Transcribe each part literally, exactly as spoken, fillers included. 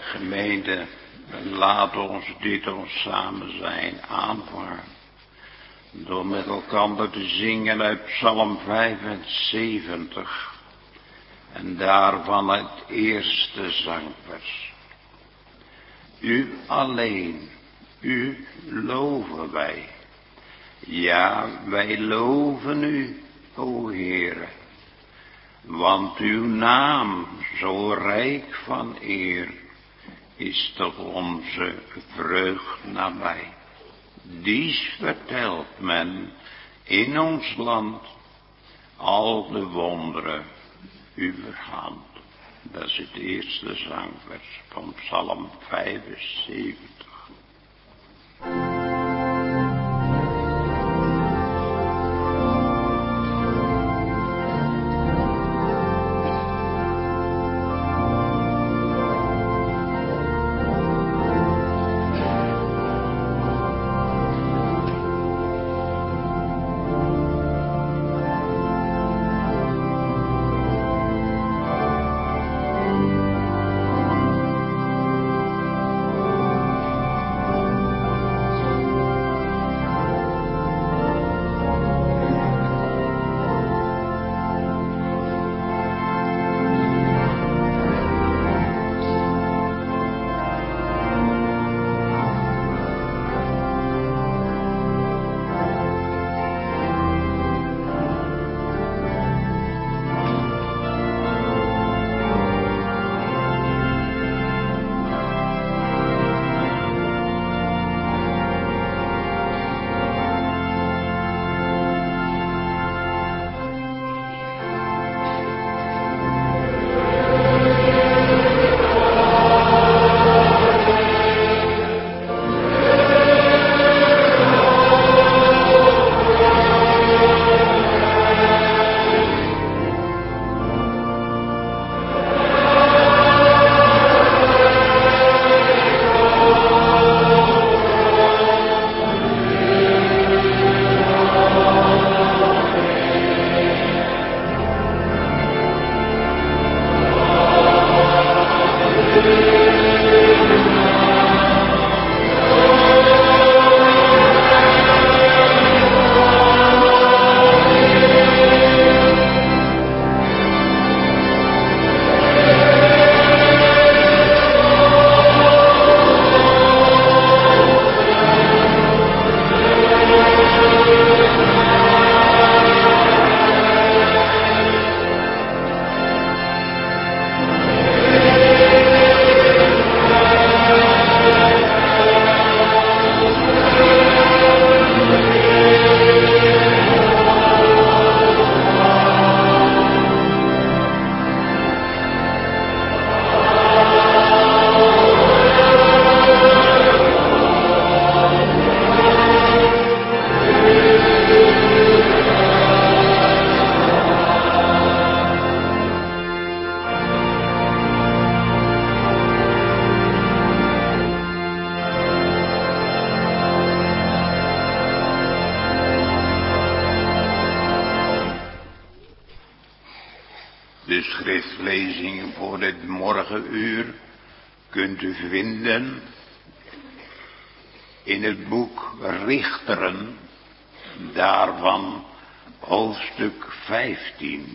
Gemeente, laat ons dit ons samen zijn aanvangen. Door met elkaar te zingen uit Psalm vijfenzeventig. En daarvan het eerste zangvers. U alleen, u loven wij. Ja, wij loven u, o Heere. Want uw naam, zo rijk van eer, is tot onze vreugd nabij. Dies vertelt men in ons land, al de wonderen uwer hand. Dat is het eerste zangvers van Psalm vijfenzeventig. De schriftlezingen voor dit morgenuur kunt u vinden in het boek Richteren, daarvan hoofdstuk vijftien.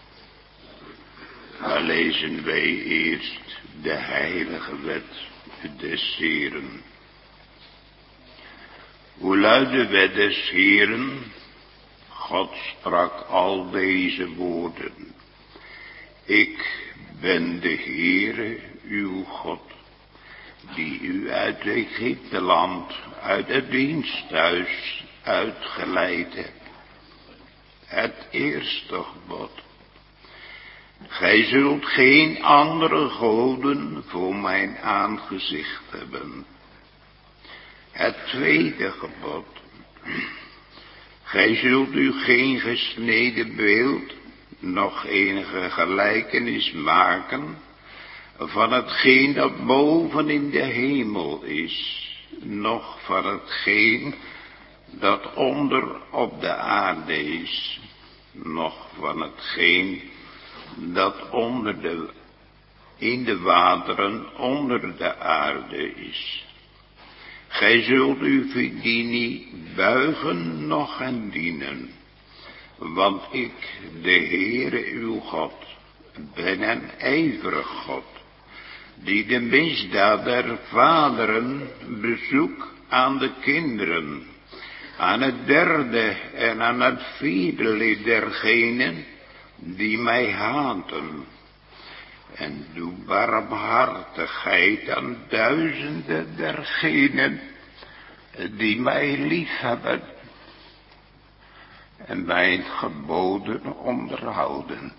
Daar lezen wij eerst de heilige wet des Heeren. Hoe luidt de wet des Heeren? God sprak al deze woorden. Ik ben de Heere, uw God, die u uit Egypteland, uit het diensthuis uitgeleid hebt. Het eerste gebod. Gij zult geen andere goden voor mijn aangezicht hebben. Het tweede gebod. Gij zult u geen gesneden beeld, nog enige gelijkenis maken van hetgeen dat boven in de hemel is, noch van hetgeen dat onder op de aarde is, noch van hetgeen dat onder de in de wateren onder de aarde is. Gij zult u die niet buigen noch hen dienen, want ik, de Heere uw God, ben een ijverig God, die de misdaad der vaderen bezoek aan de kinderen, aan het derde en aan het vierde lid dergenen die mij haten. En doe barmhartigheid aan duizenden dergenen die mij liefhebben en mijn geboden onderhouden.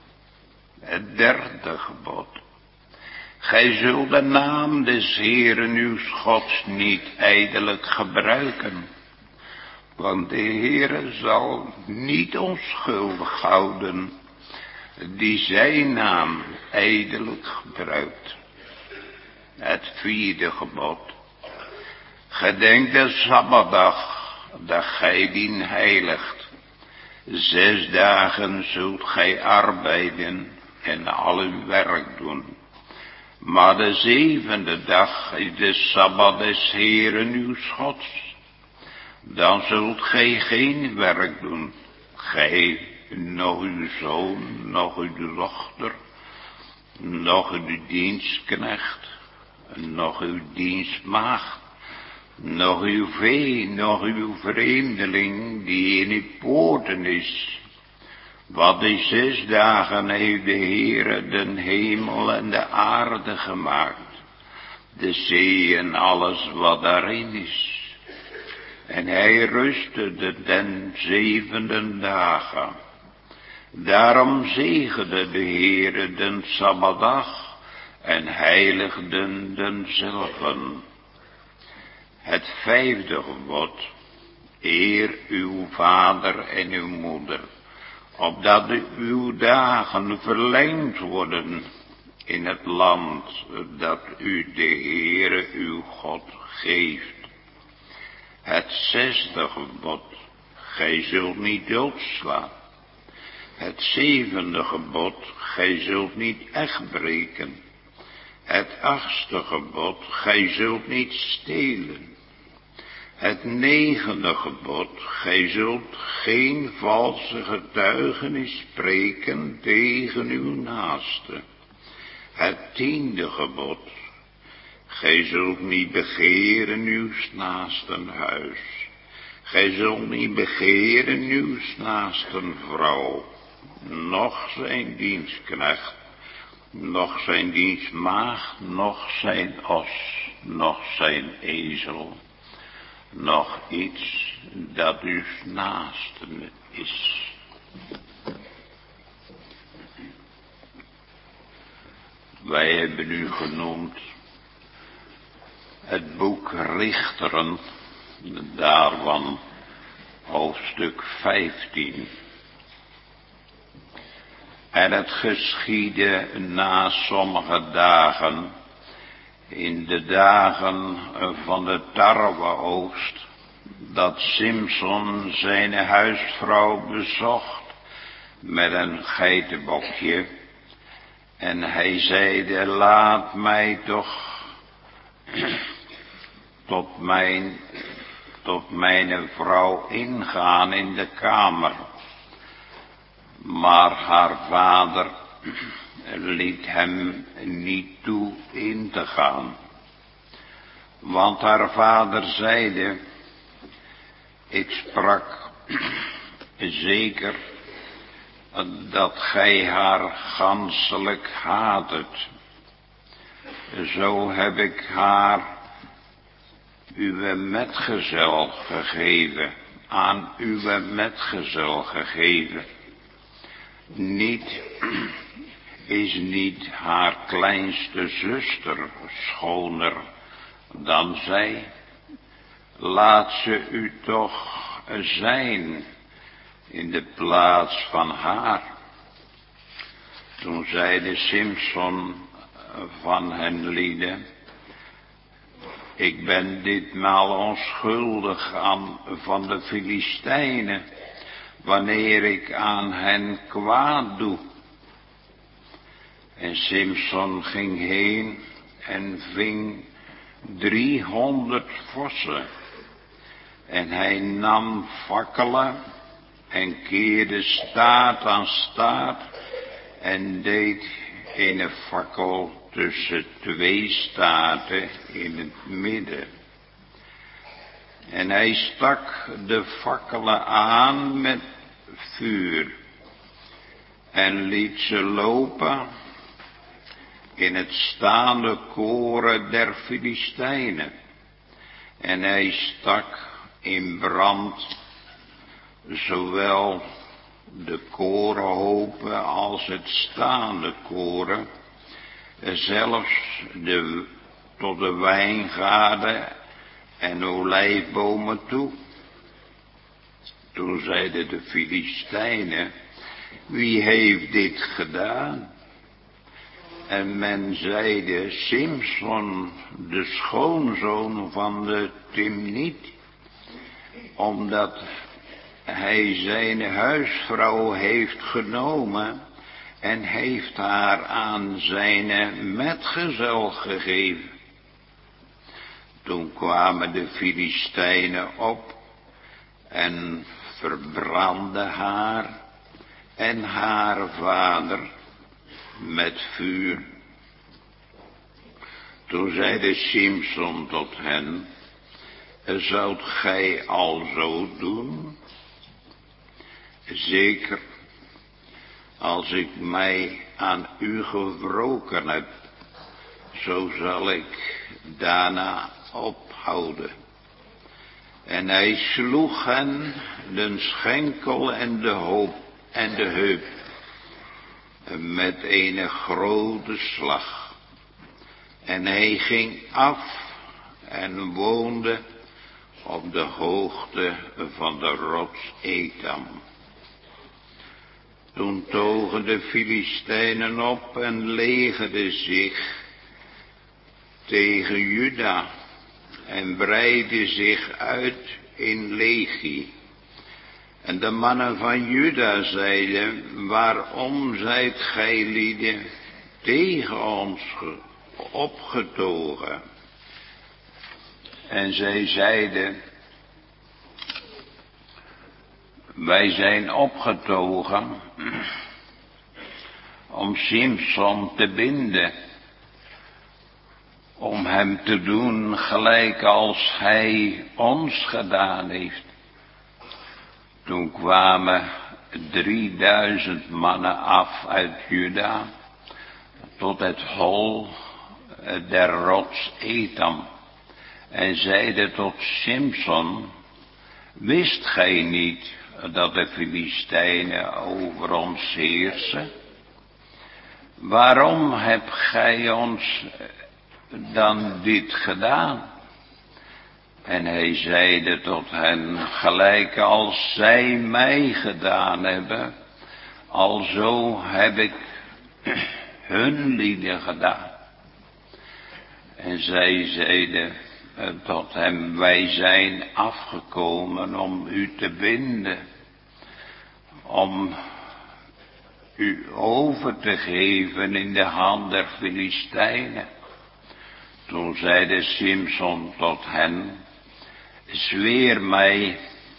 Het derde gebod. Gij zult de naam des Heeren uw Gods niet ijdelijk gebruiken, want de Heere zal niet onschuldig houden die zijn naam ijdelijk gebruikt. Het vierde gebod. Gedenk de Sabbatdag, dat gij dien heiligt. Zes dagen zult gij arbeiden en al uw werk doen. Maar de zevende dag is de Sabbat des Heeren uw Gods. Dan zult gij geen werk doen, gij, nog uw zoon, nog uw dochter, nog uw dienstknecht, nog uw dienstmaagd, nog uw vee, nog uw vreemdeling die in uw poorten is. Want in zes dagen heeft de Heere den hemel en de aarde gemaakt, de zee en alles wat daarin is. En hij rustte de den zevende dagen. Daarom zegende de Heere den Sabbatdag en heiligden denzelven. Het vijfde gebod. Eer uw vader en uw moeder, opdat uw dagen verlengd worden in het land dat u de Heere uw God geeft. Het zesde gebod. Gij zult niet doodslaan. Het zevende gebod. Gij zult niet echt breken. Het achtste gebod. Gij zult niet stelen. Het negende gebod. Gij zult geen valse getuigenis spreken tegen uw naaste. Het tiende gebod. Gij zult niet begeren uw naasten huis. Gij zult niet begeren uw naasten vrouw, noch zijn dienstknecht, noch zijn dienstmaagd, noch zijn os, noch zijn ezel, noch iets dat uw naasten is. Wij hebben u genoemd het boek Richteren, daarvan hoofdstuk vijftien. En het geschiedde na sommige dagen, in de dagen van de tarweoogst, dat Simson zijn huisvrouw bezocht met een geitenbokje. En hij zeide, laat mij toch tot mijn, tot mijn vrouw ingaan in de kamer. Maar haar vader liet hem niet toe in te gaan. Want haar vader zeide, ik sprak zeker dat gij haar ganselijk haatet. Zo heb ik haar uw metgezel gegeven, aan uw metgezel gegeven. Niet, is niet haar kleinste zuster schoner dan zij? Laat ze u toch zijn in de plaats van haar. Toen zeide Simson van hen lieden, ik ben ditmaal onschuldig aan van de Filistijnen, wanneer ik aan hen kwaad doe. En Simson ging heen en ving driehonderd vossen. En hij nam fakkelen en keerde staart aan staart en deed een fakkel tussen twee staarten in het midden. En hij stak de fakkelen aan met vuur en liet ze lopen in het staande koren der Filistijnen. En hij stak in brand zowel de korenhopen als het staande koren, zelfs de, tot de wijngaarden en olijfbomen toe. Toen zeiden de Filistijnen: wie heeft dit gedaan? En men zeide: Simson, de schoonzoon van de Timniet, omdat hij zijn huisvrouw heeft genomen en heeft haar aan zijn metgezel gegeven. Toen kwamen de Filistijnen op en verbrandden haar en haar vader met vuur. Toen zeide Simson tot hen: zoudt gij alzo doen? Zeker, als ik mij aan u gewroken heb, zo zal ik daarna ophouden. En hij sloeg hen den schenkel en de hoop en de heup met een grote slag. En hij ging af en woonde op de hoogte van de rots Etam. Toen togen de Filistijnen op en legerden zich tegen Juda en breidden zich uit in legie. En de mannen van Juda zeiden: waarom zijt gij lieden tegen ons opgetogen? En zij zeiden: wij zijn opgetogen om Simson te binden, om hem te doen gelijk als hij ons gedaan heeft. Toen kwamen drieduizend mannen af uit Juda tot het hol der rots Etam en zeiden tot Simson: wist gij niet dat de Filistijnen over ons heersen? Waarom hebt gij ons dan dit gedaan? En hij zeide tot hen: gelijk als zij mij gedaan hebben, alzo heb ik hun lieden gedaan. En zij zeiden tot hem: wij zijn afgekomen om u te binden, om u over te geven in de hand der Filistijnen. Toen zeide Simson tot hen: zweer mij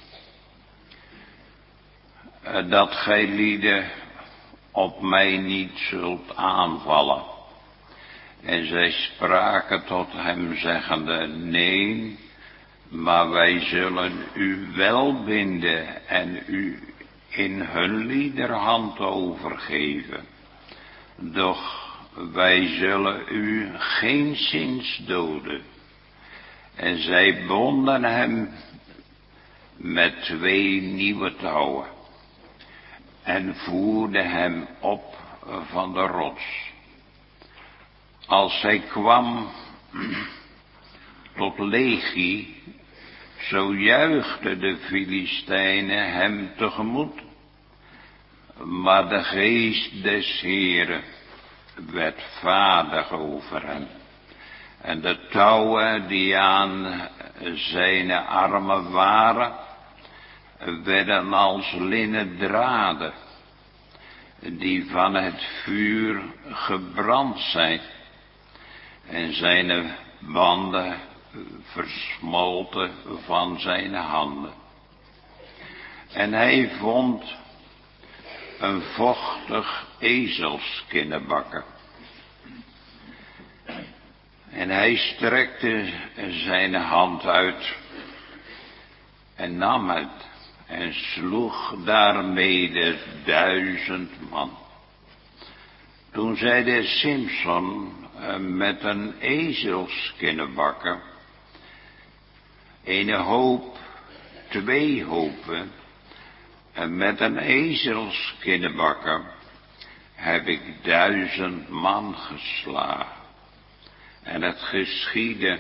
dat gij lieden op mij niet zult aanvallen. En zij spraken tot hem zeggende: nee, maar wij zullen u wel binden en u in hun liederhand overgeven. Doch wij zullen u geenszins doden. En zij bonden hem met twee nieuwe touwen en voerden hem op van de rots. Als hij kwam tot Legie, zo juichten de Filistijnen hem tegemoet. Maar de geest des Heeren werd vaardig over hem. En de touwen die aan zijn armen waren, werden als linnen draden. die van het vuur gebrand zijn en zijn banden versmolten van zijn handen. En hij vond een vochtig ezelskinnenbakken. En hij strekte zijn hand uit en nam het en sloeg daarmede duizend man. Toen zei de Simson met een ezelskinnenbakken, een hoop, twee hopen, en met een ezelskinnenbakken heb ik duizend man geslagen. En het geschiedde,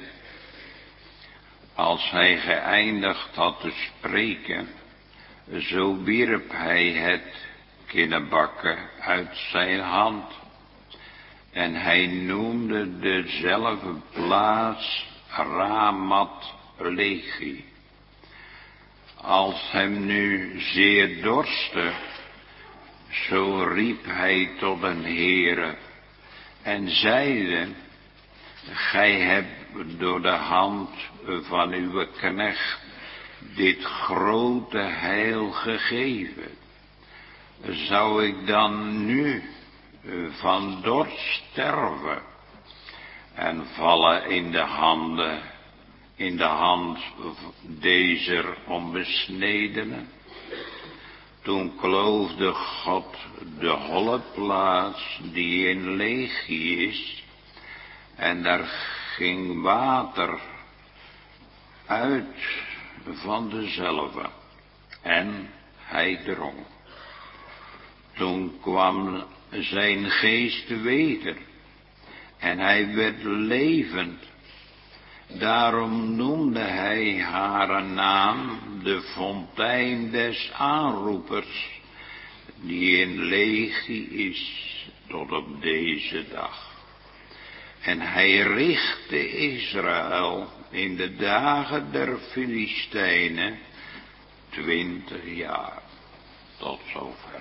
als hij geëindigd had te spreken, zo wierp hij het kinnenbakken uit zijn hand. En hij noemde dezelfde plaats Ramat Lehi. Als hem nu zeer dorstte, zo riep hij tot een Heere en zeide, gij hebt door de hand van uw knecht dit grote heil gegeven. Zou ik dan nu van dorst sterven en vallen in de handen, in de hand dezer onbesnedenen? Toen kloofde God de holle plaats die in Lehi is, en daar ging water uit van dezelve, en hij dronk. Toen kwam zijn geest weder, en hij werd levend. Daarom noemde hij haar naam de fontein des aanroepers, die in Lehi is tot op deze dag. En hij richtte Israël in de dagen der Filistijnen twintig jaar. Tot zover.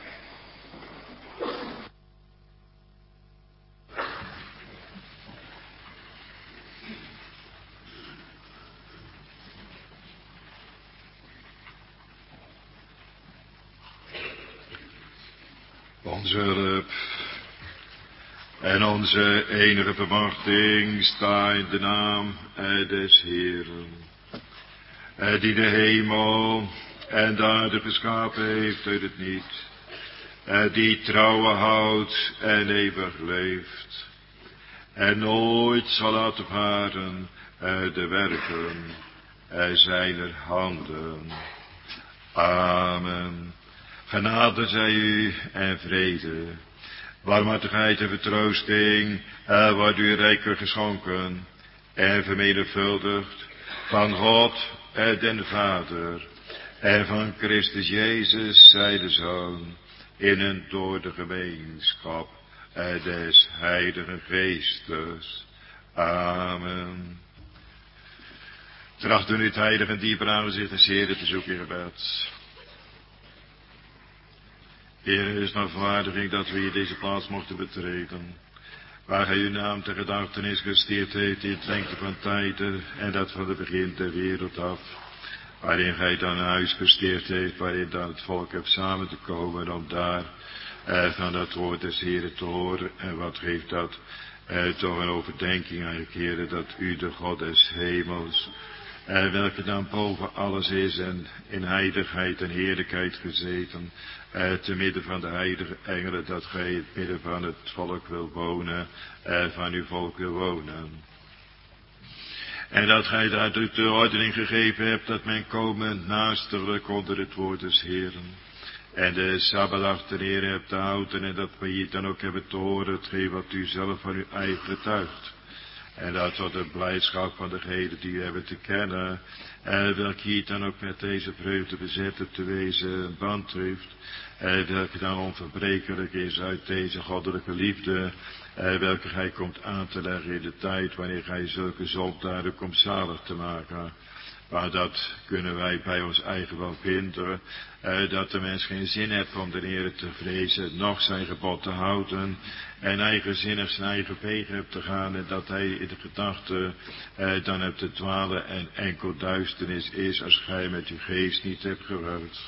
Onze hulp en onze enige vermachting sta in de naam des Heeren, die de hemel en de aarde geschapen heeft uit het niet, die trouwen houdt en eeuwig leeft, en nooit zal laten varen de werken zijner handen. Amen. Genade zij u en vrede, barmhartigheid en vertroosting uh, wordt u rijkelijk geschonken en vermenigvuldigd van God uh, den Vader en van Christus Jezus, zij de Zoon, in en door de gemeenschap uh, des Heiligen Geestes. Amen. Tracht u nu het heilige en dieper aangezicht en Heere te zoeken in gebed. Heer, het is naar verwaardiging dat we hier deze plaats mochten betreden, waar gij uw naam ter gedachtenis gesteerd heeft in het lengte van tijden en dat van het begin der wereld af, waarin gij dan een huis gesteerd heeft, waarin dan het volk hebt samen te komen om daar eh, van dat woord des Heeren te horen. En wat geeft dat eh, toch een overdenking eigenlijk, Heer, dat u de God des hemels, eh, welke dan boven alles is en in heiligheid en heerlijkheid gezeten, Uh, te midden van de heilige engelen, dat gij in het midden van het volk wil wonen, uh, van uw volk wil wonen. En dat gij daar de ordening gegeven hebt, dat men komen naasterlijk onder het woord des Heeren. En de Sabbatdag ten Heer hebt te houden, en dat we hier dan ook hebben te horen, hetgeen wat u zelf van uw eigen getuigt. En dat tot de blijdschap van degenen die u hebben te kennen, uh, welke hier dan ook met deze vreugde bezet hebt te wezen een band heeft, uh, welke dan onverbrekelijk is uit deze goddelijke liefde, uh, welke gij komt aan te leggen in de tijd wanneer gij zulke zondaden komt zalig te maken, Maar dat kunnen wij bij ons eigen wel vinden. Uh, dat de mens geen zin heeft om de Heer te vrezen, nog zijn gebod te houden. En eigenzinnig zijn eigen wegen hebt te gaan. En dat hij in de gedachte uh, dan hebt te dwalen en enkel duisternis is als gij met uw geest niet hebt gewerkt.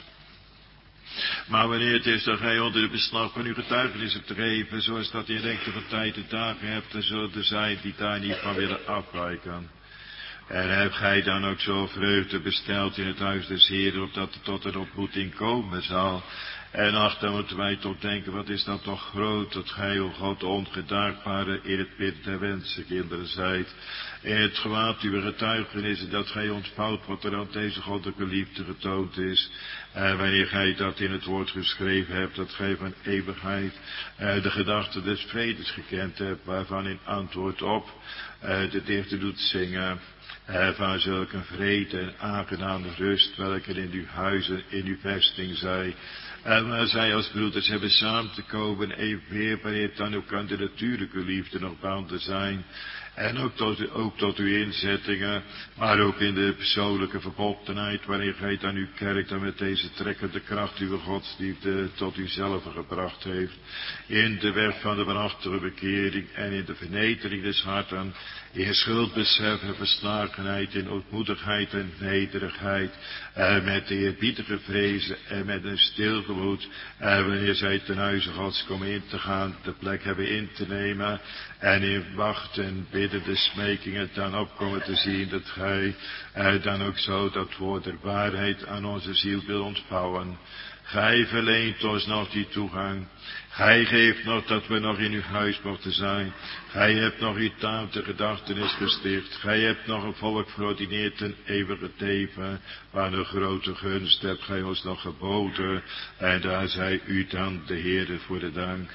Maar wanneer het is dat gij onder de beslag van uw getuigenis hebt gegeven, zoals dat je lengte van tijd en dagen hebt, en zullen er zijn die daar niet van willen afwijken. En hebt gij dan ook zo vreugde besteld in het huis des Heeren, opdat er tot een ontmoeting komen zal. En ach, dan moeten wij toch denken, wat is dat toch groot, dat gij, o God, de ongedaakbare, in het midden der wensenkinderen zijt. In het gewaad uw getuigenissen, dat gij ontvouwt wat er aan deze goddelijke liefde getoond is. En wanneer gij dat in het woord geschreven hebt, dat gij van eeuwigheid uh, de gedachte des vredes gekend hebt, waarvan in antwoord op uh, de dichter doet zingen. Uh, van zulke vrede en aangename rust, welke in uw huizen, in uw vesting zij. En waar zij als broeders hebben samen te komen, evenweer wanneer het dan ook aan de natuurlijke liefde nog banden zijn. En ook tot, ook tot uw inzettingen, maar ook in de persoonlijke verbondenheid, wanneer gij dan uw kerk dan met deze trekkende kracht uw godsliefde tot uzelf gebracht heeft. In de weg van de waarachtige bekering en in de vernedering des harten, in schuldbesef en verslagenheid, in ootmoedigheid en nederigheid, eh, met de eerbiedige vrezen en met een stil gemoed, eh, wanneer zij ten huize Gods komen in te gaan, de plek hebben in te nemen, en in wacht en bidden de smekingen dan opkomen te zien, dat gij eh, dan ook zo dat woord der waarheid aan onze ziel wil ontvouwen. Gij verleent ons nog die toegang. Gij geeft nog dat we nog in uw huis mochten zijn. Gij hebt nog uw taal te gedachtenis gesticht. Gij hebt nog een volk verordineerd ten eeuwige leven. Waar een grote gunst hebt gij ons nog geboden. En daar zij u dan de Heere voor de dank.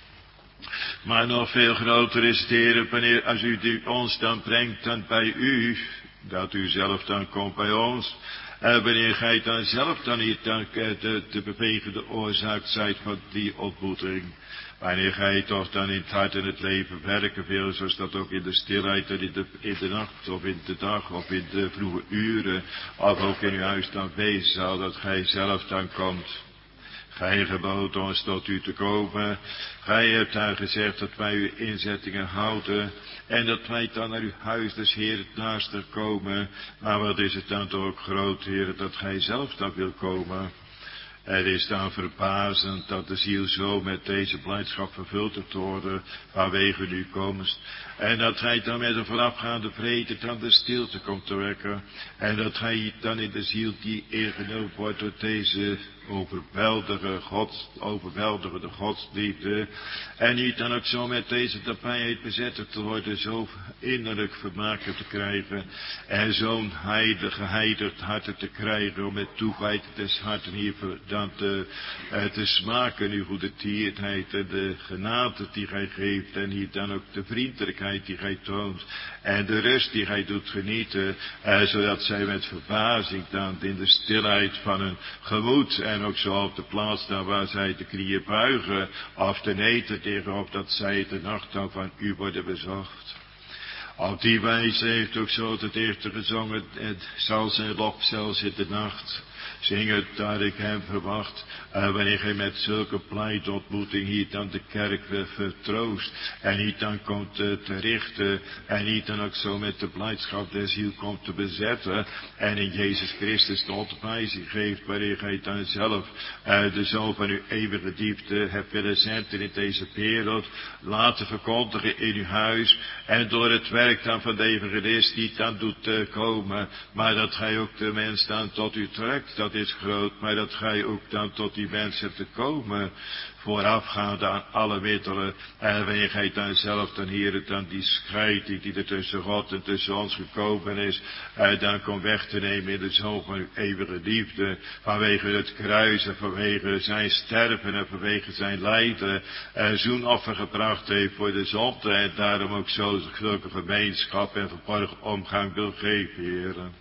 Maar nog veel groter is het, Heere, wanneer als u die ons dan brengt dan bij u, dat u zelf dan komt bij ons. En wanneer gij dan zelf dan niet dan de, de bewegende oorzaak zijt van die ontmoeting. Wanneer gij toch dan in het hart en het leven werken wil, zoals dat ook in de stilheid en in de, in de nacht of in de dag of in de vroege uren, of ook in uw huis dan wezen zal, dat gij zelf dan komt. Gij gebood ons tot u te komen. Gij hebt daar gezegd dat wij uw inzettingen houden. En dat wij dan naar uw huis des Heeren naaster komen. Maar wat is het dan toch ook groot, Heer, dat gij zelf dan wil komen. Het is dan verbazend dat de ziel zo met deze blijdschap vervuld te worden vanwege uw komst. En dat gij dan met een voorafgaande vrede dan de stilte komt te wekken. En dat gij dan in de ziel die ingenomen wordt door deze overweldige God, overweldigende godsliefde. En niet dan ook zo met deze nabijheid bezet te worden, zo innerlijk vermaken te krijgen. En zo'n heilige, heilig hart te krijgen om met toewijding des harten hier dan te, eh, te smaken, uw goede tierheid en de genade die gij geeft. En hier dan ook de vriendelijkheid die gij toont. En de rust die gij doet genieten, eh, zodat zij met verbazing dan in de stilheid van hun gemoed en ook zo op de plaats daar waar zij de knieën buigen of de neten tegenop dat zij de nacht dan van u worden bezocht. Op die wijze heeft ook zo het dichter gezongen, het zal zijn lof zelfs in de nacht. Zing het dat ik hem verwacht. Uh, wanneer gij met zulke pleitontmoeting hier dan de kerk vertroost. En niet dan komt uh, te richten. En niet dan ook zo met de blijdschap der ziel komt te bezetten. En in Jezus Christus de onderwijzing geeft. Wanneer gij dan zelf uh, de zoon van uw eeuwige diepte hebt willen zenden in deze wereld. Laten verkondigen in uw huis. En door het werk dan van de evangelist niet dan doet uh, komen. Maar dat gij ook de mens dan tot u trekt. Dat is groot, maar dat gij ook dan tot die mens hebt te komen, voorafgaande aan alle middelen, en wanneer gij dan zelf dan hier dan die scheiding die er tussen God en tussen ons gekomen is, en dan komt weg te nemen in de zoon van uw eeuwige liefde, vanwege het kruis en vanwege zijn sterven en vanwege zijn lijden, en zo'n offer gebracht heeft voor de zonde, en daarom ook zo zulke gemeenschap en verborgen omgang wil geven, heren.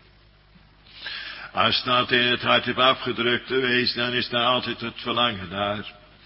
Als dat in het hart heeft afgedrukt te wezen, dan is daar altijd het verlangen naar.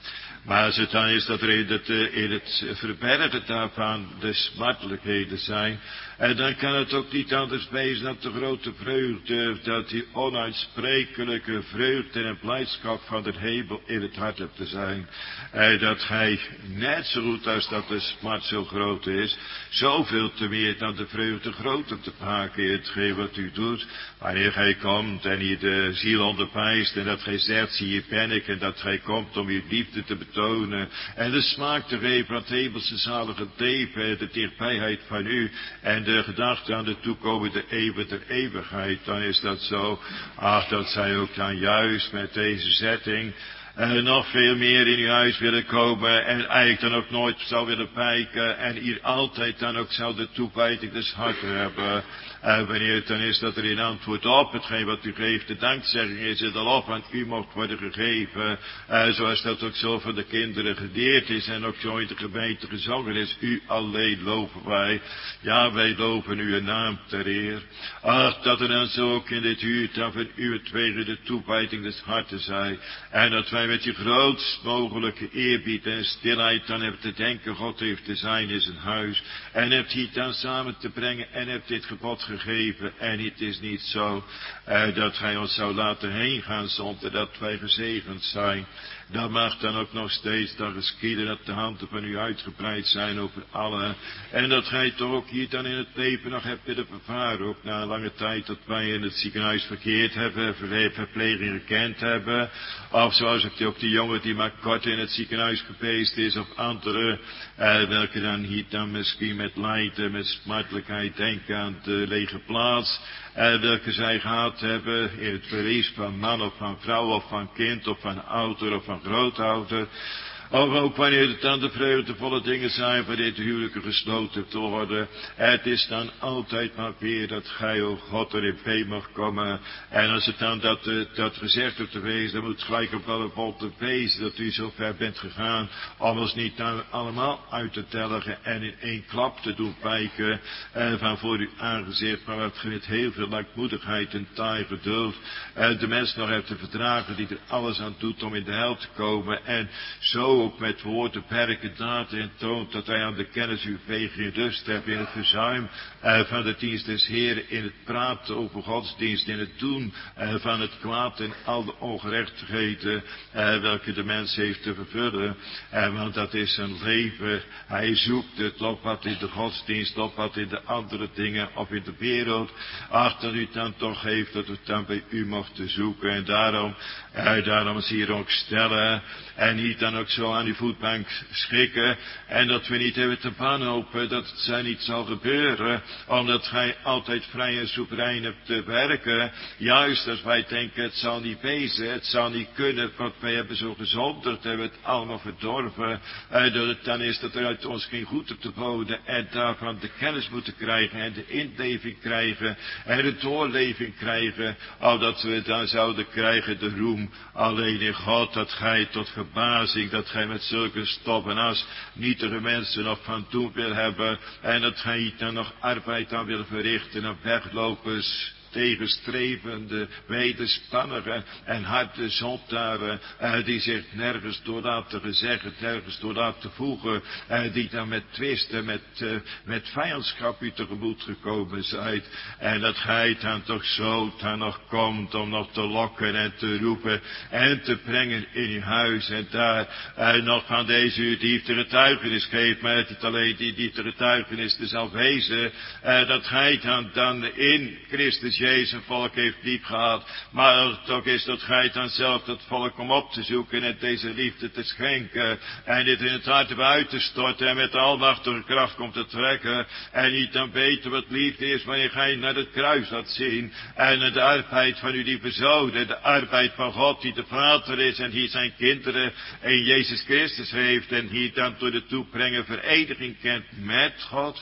Maar als het dan is dat er in het, in het verbergen daarvan de smartelijkheden zijn, en dan kan het ook niet anders wezen dan de grote vreugde, dat die onuitsprekelijke vreugde en blijdschap van de hemel in het hart hebt te zijn. En dat gij net zo goed als dat de smart zo groot is, zoveel te meer dan de vreugde groter te maken in hetgeen wat u doet, wanneer gij komt en hier de ziel onderpijst en dat gij zegt, zie hier ben ik, en dat gij komt om uw liefde te betonen en de smaak te geven aan het hemelse zalige leven, de dichtbijheid van u en de gedachte aan de toekomende eeuwen der eeuwigheid, dan is dat zo. Ach, dat zij ook dan juist met deze zetting Uh, nog veel meer in uw huis willen komen en eigenlijk dan ook nooit zou willen wijken en hier altijd dan ook zou de toewijding des harten hebben. Uh, wanneer het dan is dat er in antwoord op hetgeen wat u geeft, de dankzegging is, het al op aan u mocht worden gegeven, uh, zoals dat ook zo van de kinderen geleerd is en ook zo in de gemeente gezongen is. U alleen loven wij, ja wij loven uw naam ter eer. Ach, dat er dan zo ook in dit uur dan van uw tweede de toewijding des harten zij, en dat wij met die grootst mogelijke eerbied en stilheid dan hebben te denken, God heeft te zijn in zijn huis, en hebt hier dan samen te brengen, en hebt dit gebod gegeven, en het is niet zo, uh, dat gij ons zou laten heen gaan zonder dat wij gezegend zijn. Dat mag dan ook nog steeds dan geschieden, dat de handen van u uitgebreid zijn over allen, en dat gij toch ook hier dan in het leven nog hebt willen bevaren, ook na een lange tijd dat wij in het ziekenhuis verkeerd hebben, verpleging gekend hebben, of zoals ook die jongen die maar kort in het ziekenhuis geweest is, of anderen, eh, welke dan hier dan misschien met lijden, met smartelijkheid denken aan de lege plaats, eh, welke zij gehad hebben in het verlies van man of van vrouw of van kind of van ouder of van grootouder. Of ook wanneer het dan de vreugdevolle dingen zijn van dit huwelijken gesloten te worden. Het is dan altijd maar weer dat gij, o God, erin mee mag komen. En als het dan dat, uh, dat gezegd wordt te wezen, dan moet gelijk op alle volte wezen dat u zo ver bent gegaan. Om ons niet dan allemaal uit te tellen en in één klap te doen wijken uh, van voor uw aangezicht. Maar wat ge met heel veel langmoedigheid en taai geduld uh, de mens nog hebt te verdragen die er alles aan doet om in de hel te komen. En zo ook met woorden, werken, daden en toont dat wij aan de kennis uw vegen rust hebben in het verzuim uh, van de dienst des Heeren, in het praten over godsdienst, in het doen uh, van het kwaad en al de ongerechtigheden uh, welke de mens heeft te vervullen. Uh, want dat is zijn leven. Hij zoekt het op wat in de godsdienst, op wat in de andere dingen, of in de wereld. Ach, dat u dan toch heeft dat we dan bij u mochten zoeken. En daarom, uh, daarom is hier ook stellen en niet dan ook zo aan die voetbank schikken, en dat we niet hebben te wanhopen dat het zij niet zal gebeuren, omdat gij altijd vrij en soeverein hebt te werken, juist als wij denken het zal niet wezen, het zal niet kunnen, want wij hebben zo gezonderd, hebben het allemaal verdorven, eh, dat het dan is dat er uit ons geen goed op te boden, en daarvan de kennis moeten krijgen, en de inleving krijgen, en de doorleving krijgen, opdat we dan zouden krijgen de roem alleen in God, dat gij tot verbazing, dat gij met zulke stof en as nietige mensen nog van doen wil hebben, en dat gij dan nog arbeid aan wil verrichten en weglopers, tegenstrevende, wederspannige en harde zondaren, uh, die zich nergens door laten gezeggen, nergens door laten voegen, uh, die dan met twisten, met, uh, met vijandschap u tegemoet gekomen zijt, en dat gij dan toch zo dan nog komt om nog te lokken en te roepen en te brengen in uw huis, en daar uh, nog van deze uw liefde getuigenis geeft, maar het niet alleen die liefde getuigenis te zal wezen, uh, dat gij dan, dan in Christus Jezus een volk heeft lief gehad, maar het ook is dat gij dan zelf dat volk om op te zoeken en deze liefde te schenken, en dit in het hart hebben uit te storten en met de almachtige kracht komt te trekken, en niet dan weten wat liefde is wanneer gij naar het kruis laat zien, en de arbeid van uw lieve zoon, en de arbeid van God die de Vader is, en die zijn kinderen in Jezus Christus heeft, en hier dan door de toebrengen vereniging kent met God,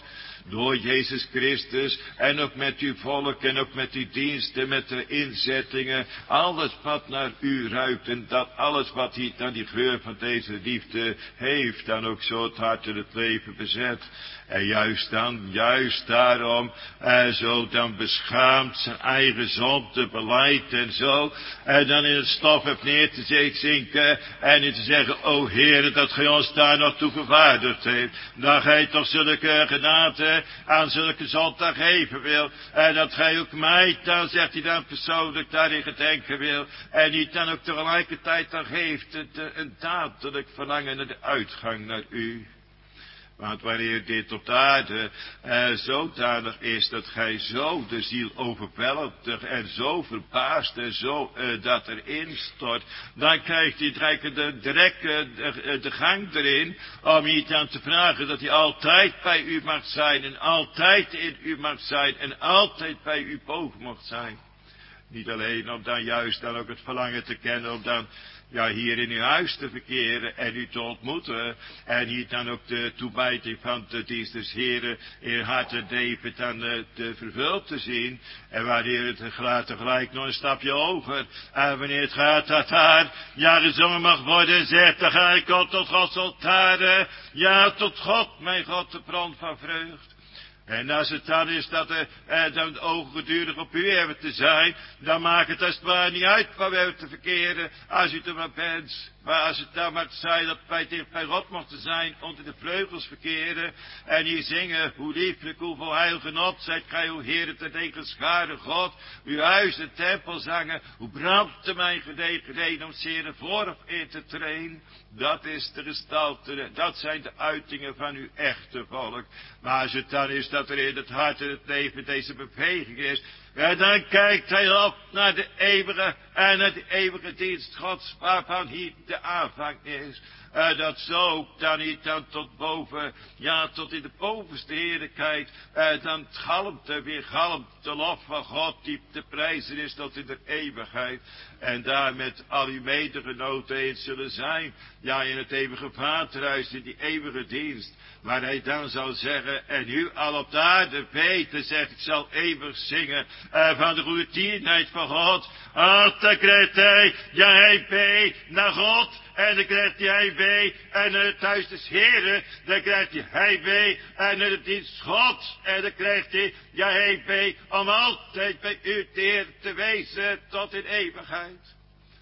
door Jezus Christus en ook met uw volk en ook met uw diensten, met de inzettingen, alles wat naar u ruikt en dat alles wat hier dan die geur van deze liefde heeft, dan ook zo het hart en het leven bezet. En juist dan, juist daarom, en zo dan beschaamd zijn eigen zonde beleidt en zo, en dan in het stof heeft neer te zinken, en niet te zeggen, o Heere, dat gij ons daar nog toe verwaardigd heeft, dat gij toch zulke genade aan zulke zonde geven wil, en dat gij ook mij dan, zegt hij dan persoonlijk, daarin gedenken wil, en niet dan ook tegelijkertijd dan geeft het een dadelijk verlangen naar de uitgang naar u. Want wanneer dit op de aarde eh, zodanig is dat gij zo de ziel overweldigt en zo verbaast en zo eh, dat erin stort, dan krijgt hij direct de, direct, eh, de, de gang erin om je dan te vragen dat hij altijd bij u mag zijn en altijd in u mag zijn en altijd bij u boven mag zijn. Niet alleen om dan juist dan ook het verlangen te kennen om dan ja, hier in uw huis te verkeren en u te ontmoeten. En hier dan ook de toewijting van de dienst des Heren in hart en leven dan uh, te vervuld te zien. En wanneer het gaat tegelijk nog een stapje hoger. En wanneer het gaat dat daar ja gezongen mag worden, zegt dan ga ik op tot Gods altaren. Ja, tot God, mijn God, de bron van vreugd. En als het dan is dat de, eh, dan de ogen gedurig op u hebben te zijn, dan maakt het als het maar niet uit waar we hebben te verkeren, als u er maar bent. Maar als het dan maar zijn dat wij dicht bij God mochten zijn, onder de vleugels verkeren, en hier zingen, hoe lieflijk, hoeveel heil genot, zijt gij, hoe Heere, te tegenschade God, uw huis en tempel zangen, hoe brandt mijn gedegen reden om zeer vooraf in te treden. Dat is de gestalte, dat zijn de uitingen van uw echte volk. Maar als het dan is dat er in het hart en het leven deze beweging is, en dan kijkt hij op naar de eeuwige en naar de eeuwige dienst Gods, waarvan hier de aanvang is. En dat zo dan niet dan tot boven, ja tot in de bovenste heerlijkheid, en dan galmt er weer galmt de lof van God die te prijzen is tot in de eeuwigheid. En daar met al uw medegenoten eens zullen zijn, ja in het eeuwige vaderhuis, in die eeuwige dienst. Maar hij dan zal zeggen, en u al op de aarde weten, zegt, ik zal eeuwig zingen uh, van de goede tierenheid van God. Ach, dan krijgt hij, ja hij bij naar God, en dan krijgt hij bij, en naar het huis des Heren, dan krijgt hij bij, en naar de dienst God, en dan krijgt hij, ja hij bij, om altijd bij u de Heer te wezen, tot in eeuwigheid.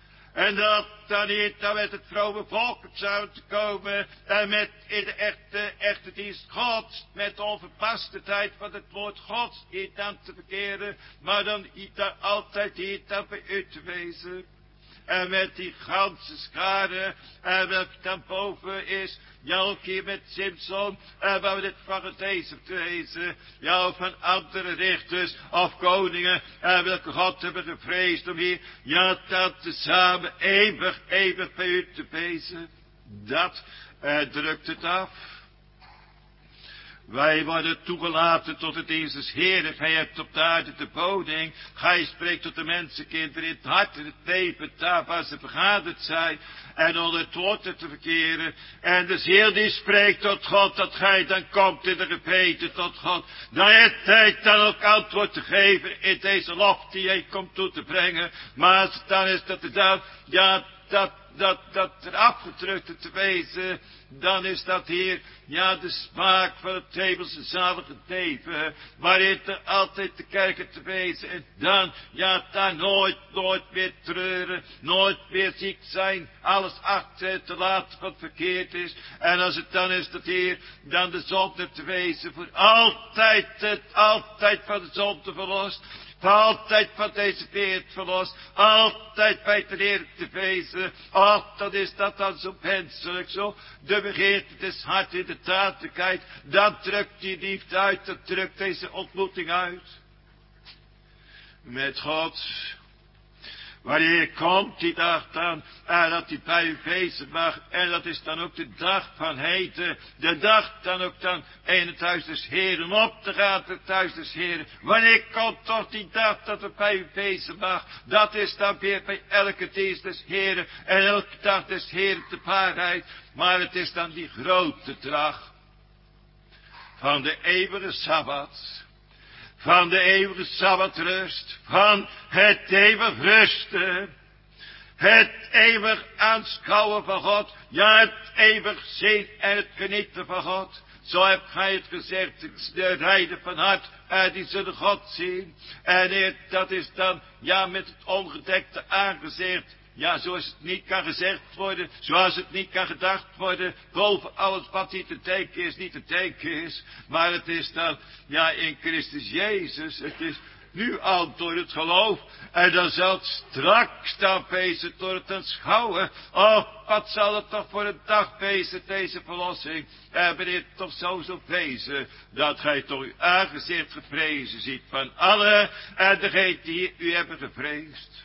En dat dan niet, dan met het vrome volk zou te komen, en met in de echte, echte dienst Gods, met de onverpaste tijd van het woord Gods, niet aan te verkeren, maar dan niet altijd niet aan bij u te wezen. En met die ganse schade, en welke dan boven is, ja ook hier met Simson, en waar we dit van het deze te lezen, ja of van andere richters of koningen, en welke God hebben gevreesd om hier, ja dat tezamen eeuwig, eeuwig bij u te wezen. Dat eh, drukt het af. Wij worden toegelaten tot het dienst des Heeren. Gij hebt op de aarde de boding. Gij spreekt tot de mensenkinderen in het hart en het leven, daar waar ze vergaderd zijn. En onder het woord te verkeren. En de ziel die spreekt tot God, dat gij dan komt in de gebeden tot God. Dan heeft hij dan ook antwoord te geven in deze lof die hij komt toe te brengen. Maar als het dan is dat er dan, ja, dat, dat, dat er afgedrukt te wezen, dan is dat hier, ja, de smaak van het hemelse zalige leven, waarin er altijd te kijken te wezen, en dan, ja, daar nooit, nooit meer treuren, nooit meer ziek zijn, alles achter te laten wat verkeerd is, en als het dan is dat hier, dan de zonde te wezen, voor altijd, het, altijd van de zonde verlost, altijd van deze wereld verlost, altijd bij de Heer te wezen. Ach, dat is dat dan zo menselijk, zo de begeerte des hart in de dadigheid, dat drukt die liefde uit, dat drukt deze ontmoeting uit. Met God. Wanneer komt die dag dan, en dat hij bij u wezen mag, en dat is dan ook de dag van heden, de dag dan ook dan in het huis des Heren, op te gaan het huis des Heren. Wanneer komt toch die dag dat het bij u wezen mag, dat is dan weer bij elke dienst des Heren, en elke dag des Heren de waarheid, maar het is dan die grote dag van de eeuwige Sabbat, van de eeuwige Sabbatrust, van het eeuwig rusten, het eeuwig aanschouwen van God, ja, het eeuwig zien en het genieten van God. Zo hebt gij het gezegd, de rijden van hart, en die zullen God zien. En dat is dan, ja, met het ongedekte aangezicht. Ja, zoals het niet kan gezegd worden, zoals het niet kan gedacht worden, boven alles wat niet te teken is, niet te teken is. Maar het is dan, ja, in Christus Jezus, het is nu al door het geloof, en dan zal het straks dan wezen door het aanschouwen. Oh, wat zal het toch voor een dag wezen, deze verlossing. En wanneer het toch zo zal wezen, dat gij toch uw aangezicht geprezen ziet van allen en degenen die u hebben gevreesd.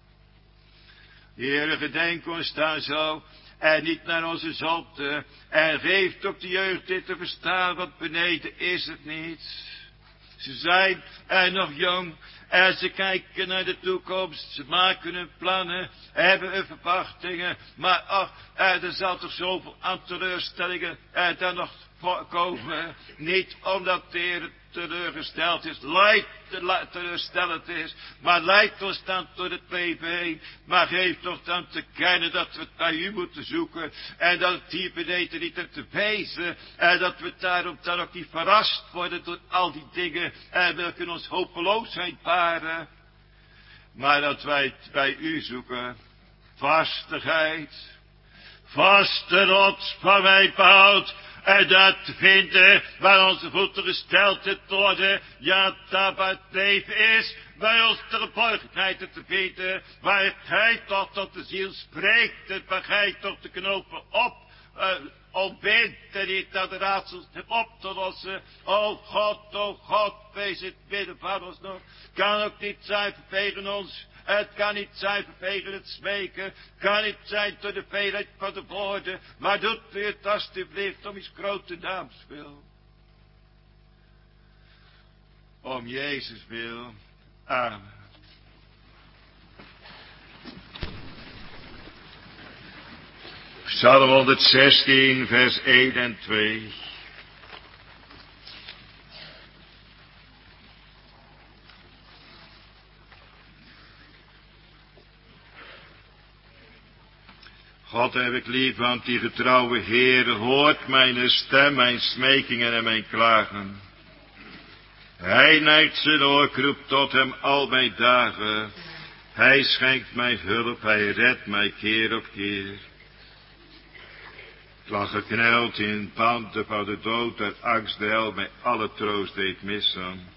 Heere, gedenk ons daar zo, en niet naar onze zonde, en geeft ook de jeugd dit te verstaan, want beneden is het niet. Ze zijn er nog jong, en ze kijken naar de toekomst, ze maken hun plannen, hebben hun verwachtingen, maar ach, er zal toch zoveel aan teleurstellingen er dan nog voorkomen. Niet omdat de Heer teleurgesteld is, lijdt teleurstellend is, maar leidt ons dan door het leven heen, maar geeft toch dan te kennen dat we het bij u moeten zoeken, en dat het hier beneden niet hebt te wezen, en dat we daarom dan ook niet verrast worden door al die dingen, en welke ons hopeloosheid baren, maar dat wij het bij u zoeken, vastigheid, vaste rots van mijn behoud, en dat vinden waar onze voeten gesteld te worden, ja, daar waar het leven is, waar ons de geborgenheid te vinden, waar gij toch tot de ziel spreekt, en waar gij toch de knopen op, uh, ontbindt, en niet dat de raadsels hebt op te lossen. O God, o God, wees het midden van ons nog, kan ook niet zijn vanwege ons. Het kan niet zijn vanwege het smeken, het kan niet zijn door de veelheid van de woorden, maar doet u het alstublieft om uw grote naams wil. Om Jezus wil. Amen. Psalm honderdzestien, vers één en twee. God heb ik lief, want die getrouwe Heer hoort mijn stem, mijn smekingen en mijn klagen. Hij neigt zijn oor, ik roep tot hem al mijn dagen. Hij schenkt mij hulp, hij redt mij keer op keer. Ik lag gekneld in panden van de dood, dat angst de hel mij alle troost deed missen.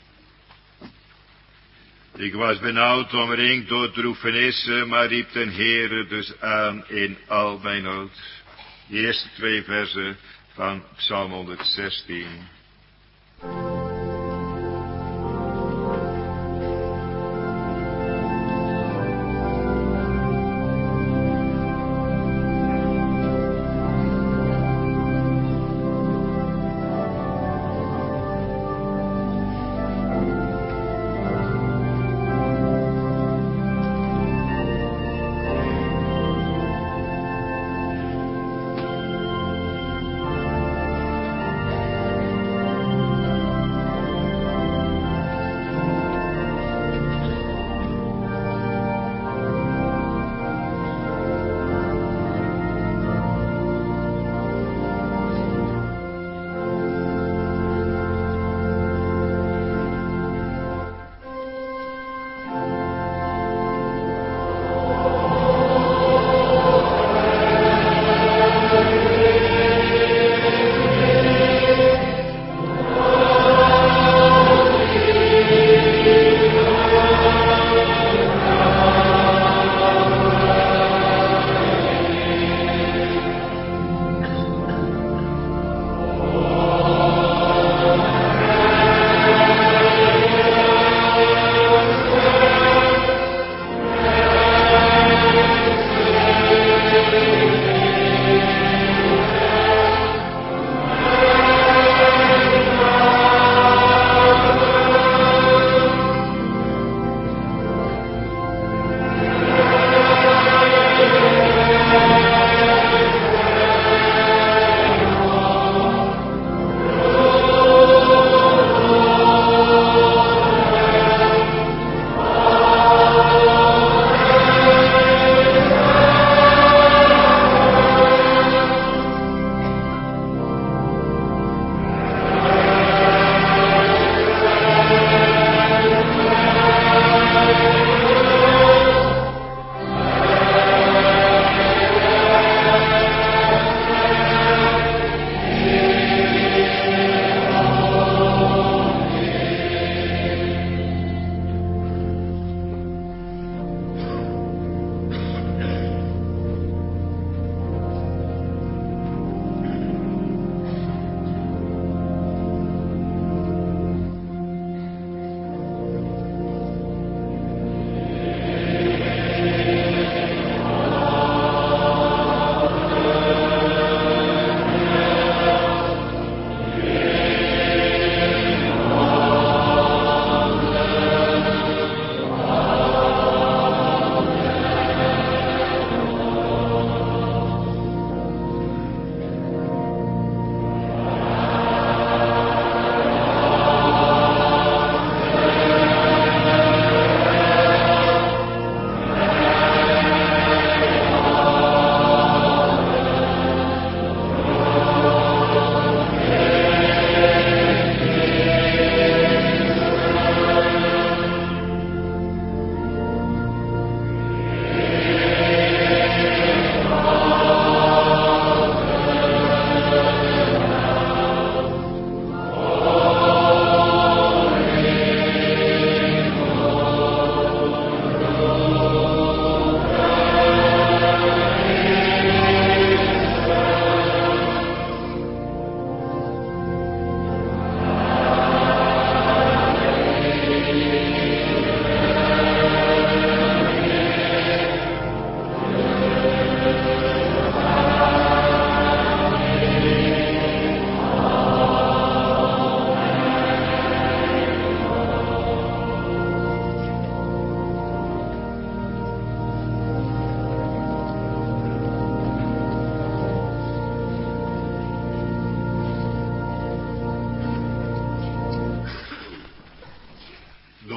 Ik was benauwd, omringd door droefenissen, maar riep den Heere dus aan in al mijn nood. De eerste twee versen van Psalm honderdzestien.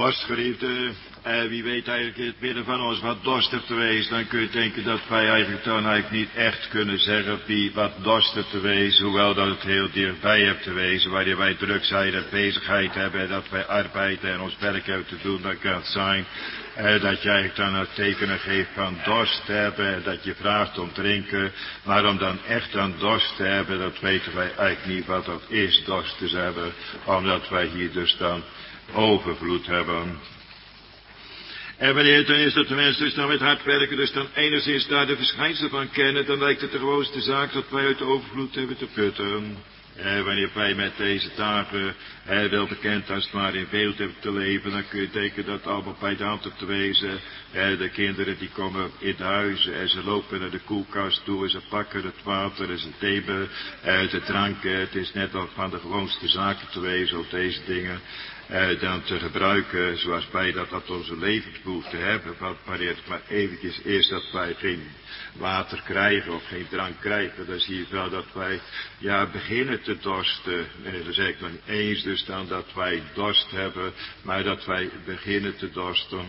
dorst, geliefde. En wie weet eigenlijk in het midden van ons wat dorst heeft geweest, dan kun je denken dat wij eigenlijk dan eigenlijk niet echt kunnen zeggen wie wat dorst heeft geweest, hoewel dat het heel dichtbij heeft geweest, wanneer wij druk zijn en bezigheid hebben en dat wij arbeid en ons werk hebben te doen, dan kan het zijn eh, dat je eigenlijk dan het tekenen geeft van dorst te hebben, dat je vraagt om drinken, maar om dan echt aan dorst te hebben, dat weten wij eigenlijk niet wat dat is, dorst te hebben, omdat wij hier dus dan overvloed hebben. En wanneer dan is dat de mensen dus dan met hard werken, dus dan enigszins daar de verschijnselen van kennen, dan lijkt het de gewoonste zaak dat wij uit de overvloed hebben te putten. En wanneer wij met deze dagen eh, wel bekend als het maar in beeld hebben te leven, dan kun je denken dat allemaal bij de hand te wezen. Eh, de kinderen die komen in de huizen en ze lopen naar de koelkast toe en ze pakken het water en ze nemen eh, de dranken. Het is net al van de gewoonste zaken te wezen op deze dingen. Uh, dan te gebruiken zoals wij dat, dat onze levensbehoefte hebben. Want wanneer het maar eventjes is dat wij geen water krijgen of geen drank krijgen, dan zie je wel dat wij ja, beginnen te dorsten. Nee, dan zeg ik nog niet eens dus dan dat wij dorst hebben, maar dat wij beginnen te dorsten.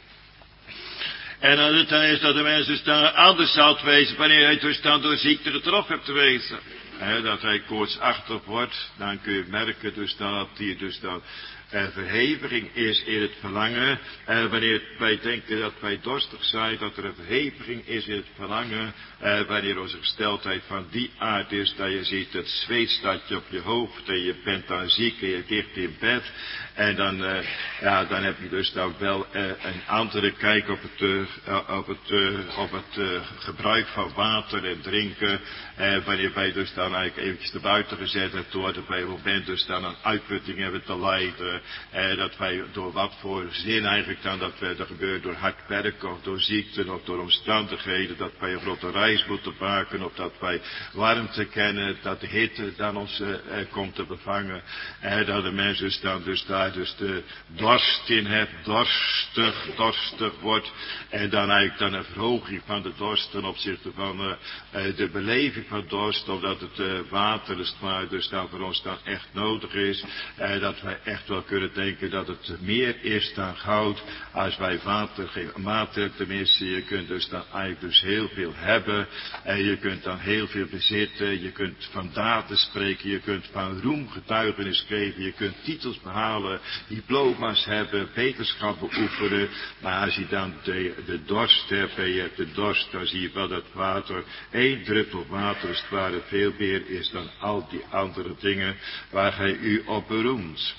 En dan, dan is dat de mensen dus dan anders zal wezen wanneer hij dus dan door ziekte getroffen hebt te wezen. He, dat hij koortsachtig wordt, dan kun je merken dus dan dat hij dus dan eh, verheviging is in het verlangen. Eh, wanneer wij denken dat wij dorstig zijn, dat er een verheviging is in het verlangen. Eh, wanneer onze gesteldheid van die aard is, dat je ziet het zweet staat je op je hoofd en je bent dan ziek en je ligt in bed. En dan, uh, ja, dan heb je dus dan wel uh, een andere kijk op het, uh, op het, uh, op het uh, gebruik van water en drinken. Uh, wanneer wij dus dan eigenlijk eventjes naar buiten gezet hebt worden, bij een moment dus dan een uitputting hebben te lijden. Uh, dat wij door wat voor zin eigenlijk dan dat, we, dat gebeurt door hard werken of door ziekten of door omstandigheden. Dat wij een grote reis moeten maken of dat wij warmte kennen, dat de hitte dan ons uh, uh, komt te bevangen. Uh, dat de mensen dus dan dus daar dus de dorst in hebt, dorstig, dorstig wordt. En dan eigenlijk dan een verhoging van de dorst ten opzichte van uh, uh, de beleving van dorst. Omdat het uh, water dus, maar dus dan voor ons dan echt nodig is. Uh, dat wij echt wel kunnen denken dat het meer is dan goud. Als wij water geven, water tenminste, je kunt dus dan eigenlijk dus heel veel hebben. En je kunt dan heel veel bezitten. Je kunt van daden spreken. Je kunt van roem getuigenis geven. Je kunt titels behalen. Diploma's hebben, wetenschap beoefenen, maar als je dan de, de dorst hebt en je hebt de dorst, dan zie je wel dat water, één druppel water als het ware veel meer is dan al die andere dingen waar gij u op beroemt.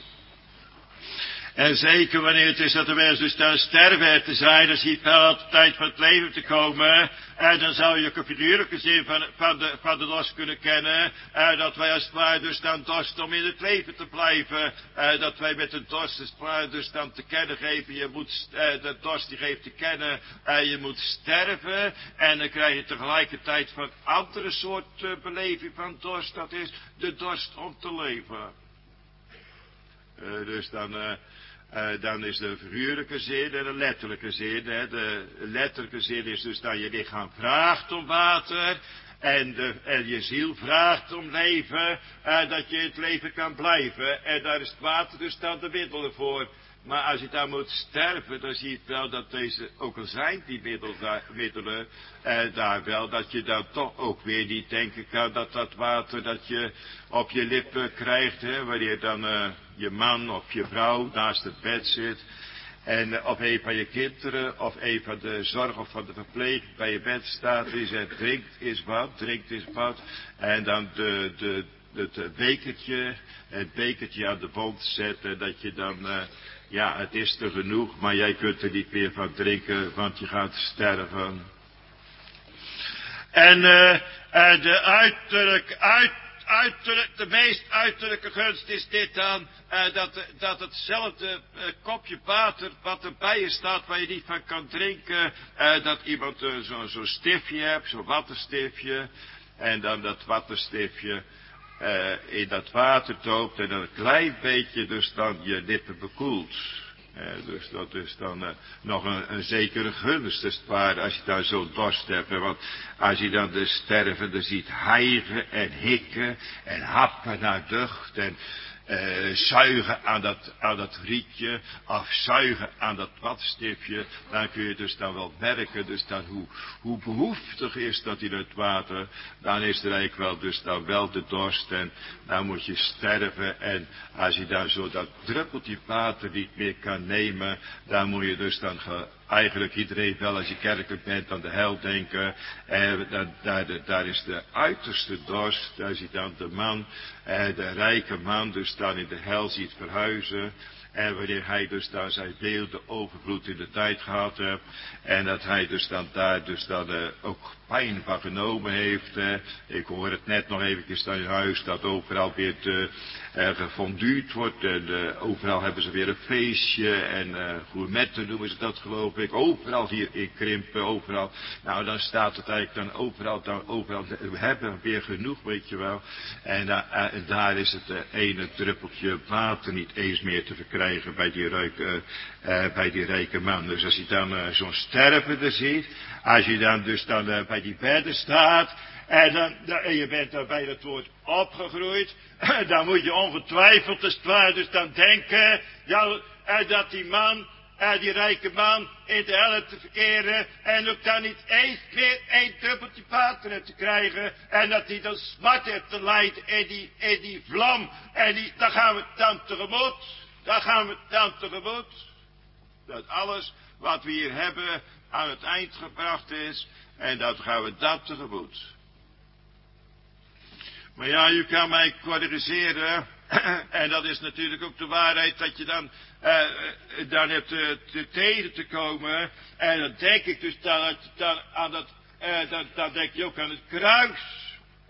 En zeker wanneer het is dat de mens dus dan sterven te zijn, dan zie je wel dat de tijd van het leven te komen. En dan zou je ook een figuurlijke zin van, van, de, van de dorst kunnen kennen. En dat wij als het ware dus dan dorsten om in het leven te blijven. En dat wij met de dorst als het ware dus dan te kennen geven. Je moet, uh, de dorst die geeft te kennen. En je moet sterven. En dan krijg je tegelijkertijd van een andere soort uh, beleving van dorst. Dat is de dorst om te leven. Uh, dus dan... Uh, Uh, dan is de figuurlijke zin en de letterlijke zin. Hè. De letterlijke zin is dus dat je lichaam vraagt om water. En, de, en je ziel vraagt om leven. Uh, dat je in het leven kan blijven. En daar is het water dus dan de middelen voor. Maar als je daar moet sterven, dan zie je wel dat deze, ook al zijn die middel, daar, middelen, eh, daar wel, dat je dan toch ook weer niet denken kan dat dat water dat je op je lippen krijgt, hè, wanneer dan uh, je man of je vrouw naast het bed zit. En uh, of een van je kinderen, of een van de zorg of van de verpleging bij je bed staat, die zegt, drinkt is wat, drinkt is wat. En dan de, de, het bekertje, het bekertje aan de wond zetten, dat je dan... Uh, Ja, het is er genoeg, maar jij kunt er niet meer van drinken, want je gaat sterven. En uh, uh, de uiterlijk, uit, uiterlijk, de meest uiterlijke gunst is dit dan, uh, dat, dat hetzelfde uh, kopje water wat erbij je staat, waar je niet van kan drinken, uh, dat iemand uh, zo'n zo stiftje hebt, zo'n wattenstiftje, en dan dat wattenstiftje... Uh, in dat water doopt en dan een klein beetje dus dan je lippen bekoelt. Uh, dus dat is dan uh, nog een, een zekere gunst, als het ware, als je daar zo'n dorst hebt. Hè? Want als je dan de stervende ziet hijgen en hikken en happen naar ducht en... uh, zuigen aan dat, aan dat rietje, of zuigen aan dat watstipje, dan kun je dus dan wel merken, dus dan hoe, hoe behoeftig is dat in het water, dan is er eigenlijk wel, dus dan wel de dorst en dan moet je sterven en als je dan zo dat druppeltje water niet meer kan nemen, dan moet je dus dan ge, eigenlijk iedereen wel als je kerkelijk bent aan de hel denken. En daar, daar, daar is de uiterste dorst. Daar ziet dan de man, eh, de rijke man, dus dan in de hel ziet verhuizen. En wanneer hij dus dan zijn beelden overvloed in de tijd gehad heeft. En dat hij dus dan daar dus dan uh, ook pijn van genomen heeft. Uh, ik hoor het net nog eventjes in huis dat overal weer te, uh, gefonduurd wordt. En uh, overal hebben ze weer een feestje. En uh, gourmetten noemen ze dat geloof ik. Overal hier in Krimpen, overal. Nou dan staat het eigenlijk dan overal, dan overal. We hebben weer genoeg, weet je wel. En uh, uh, daar is het uh, ene druppeltje water niet eens meer te verkrijgen. Bij die, ruik, uh, uh, bij die rijke man. Dus als je dan uh, zo'n stervende ziet, als je dan dus dan uh, bij die bedden staat, en, dan, dan, en je bent dan bij dat woord opgegroeid, dan moet je ongetwijfeld als het ware dus dan denken, ja, uh, dat die man, uh, die rijke man, in de hel te verkeren, en ook dan niet eens meer één druppeltje water heeft te krijgen, en dat hij dan smart heeft te lijden in die, in die vlam, en die, dan gaan we dan tegemoet. Daar gaan we dan tegemoet. Dat alles wat we hier hebben aan het eind gebracht is. En dat gaan we dat tegemoet. Maar ja, u kan mij corrigeren. En dat is natuurlijk ook de waarheid dat je dan, uh, dan hebt te, te tegen te komen. En dan denk ik dus dan, dan aan dat, uh, dan, dan denk je ook aan het kruis.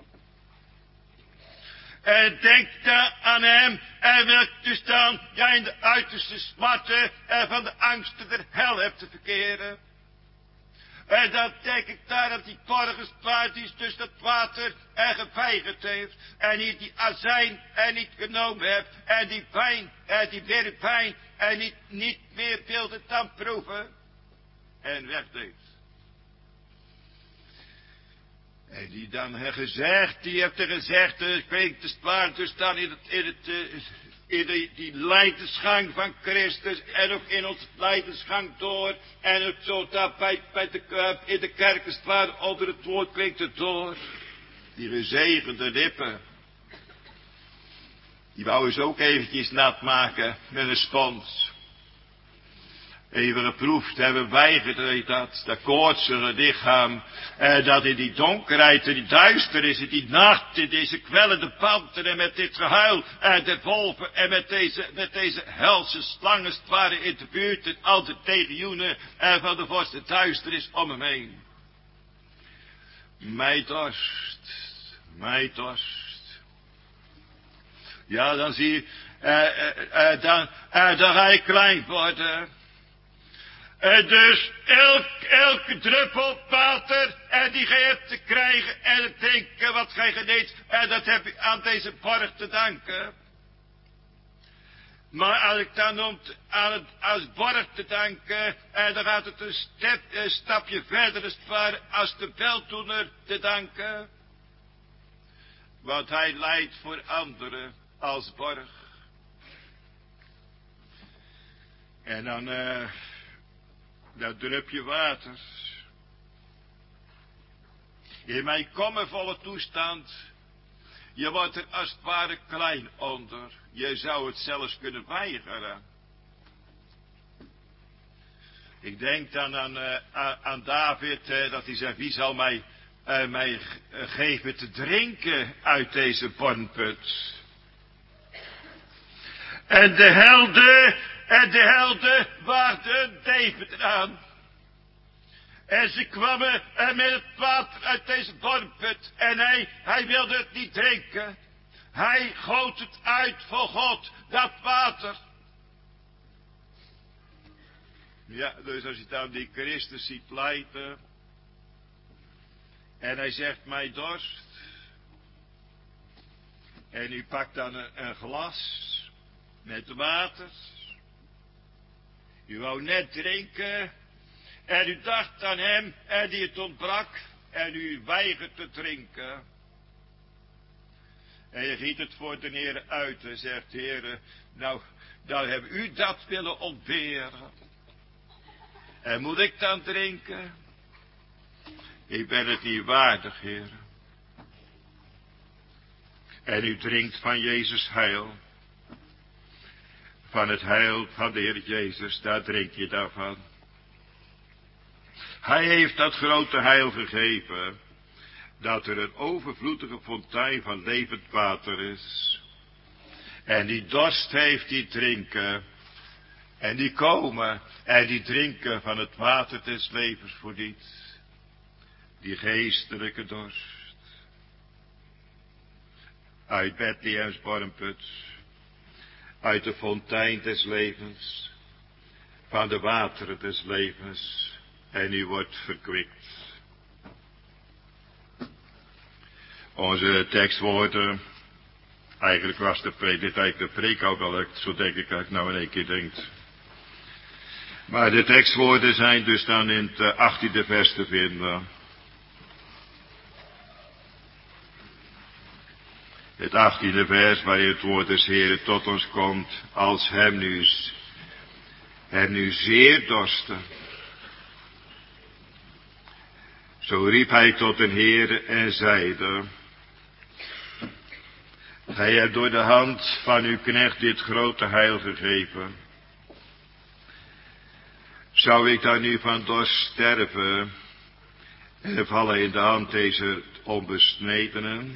En denk dan aan hem, en wil dus dan, ja, in de uiterste smarten en van de angsten der hel hebt te verkeren. En dan denk ik daar dat die korgens paard is, dus dat water en geweigerd heeft. En niet die azijn en niet genomen heeft. En die pijn en die weer pijn en niet, niet meer wilde dan proeven. En wegdeed. En die dan heeft gezegd, die heeft er gezegd, ik weet het waar, dus dan in, het, in, het, in de, die lijdensgang van Christus en ook in ons lijdensgang door. En ook zo daar bij, bij de, in de kerk is het waar, onder het woord klinkt het door. Die gezegende lippen. Die wou eens ook eventjes nat maken met een spons. Even geproefd hebben, weigerd dat, dat koortsige lichaam, eh, dat in die donkerheid, in die duisternis, in die nacht, in deze kwellende panten en met dit gehuil en de wolven en met deze, met deze helse slangen, het waren in de buurt en al de legioenen en van de vorst de duisternis om hem heen. Mij dorst, mij dorst. Ja, dan zie je, eh, eh, eh, dan, eh, dan ga je klein worden. En dus elk, elke druppel water en die gij hebt te krijgen en het denken wat gij geneedt. En dat heb je aan deze borg te danken. Maar als ik dan om te, aan het, als borg te danken, en dan gaat het een, step, een stapje verder als het ware als de weldoener te danken. Want hij lijdt voor anderen als borg. En dan... Uh, dat drupje water. In mijn kommervolle toestand. Je wordt er als het ware klein onder. Je zou het zelfs kunnen weigeren. Ik denk dan aan, uh, aan David. Uh, dat hij zegt. Wie zal mij, uh, mij geven te drinken uit deze bornput. En de helden. En de helden waarden David aan. En ze kwamen met het water uit deze bornput. En hij, hij wilde het niet drinken. Hij goot het uit voor God, dat water. Ja, dus als je dan die Christus ziet lijden. En hij zegt, mij dorst. En u pakt dan een, een glas met water. U wou net drinken, en u dacht aan hem, en die het ontbrak, en u weigert te drinken. En je giet het voor de Heer uit en zegt, Heer, nou, dan heb u dat willen ontberen. En moet ik dan drinken? Ik ben het niet waardig, Heer. En u drinkt van Jezus heil. Van het heil van de Heer Jezus, daar drink je daarvan. Hij heeft dat grote heil gegeven, dat er een overvloedige fontein van levend water is. En die dorst heeft, die drinken. En die komen en die drinken van het water des levens voor niets. Die geestelijke dorst. Uit Bethlehems bormput. Uit de fontein des levens. Van de wateren des levens. En u wordt verkwikt. Onze tekstwoorden. Eigenlijk was de preek, dit eigenlijk de preek al wel, zo denk ik dat ik nou in één keer denkt. Maar de tekstwoorden zijn dus dan in het achttiende vers te vinden. Het achttiende vers waarin het woord des Heeren tot ons komt, als hem nu, hem nu zeer dorste. Zo riep hij tot de Heere en zeide, gij hebt door de hand van uw knecht dit grote heil gegeven. Zou ik dan nu van dorst sterven en vallen in de hand deze onbesnedenen?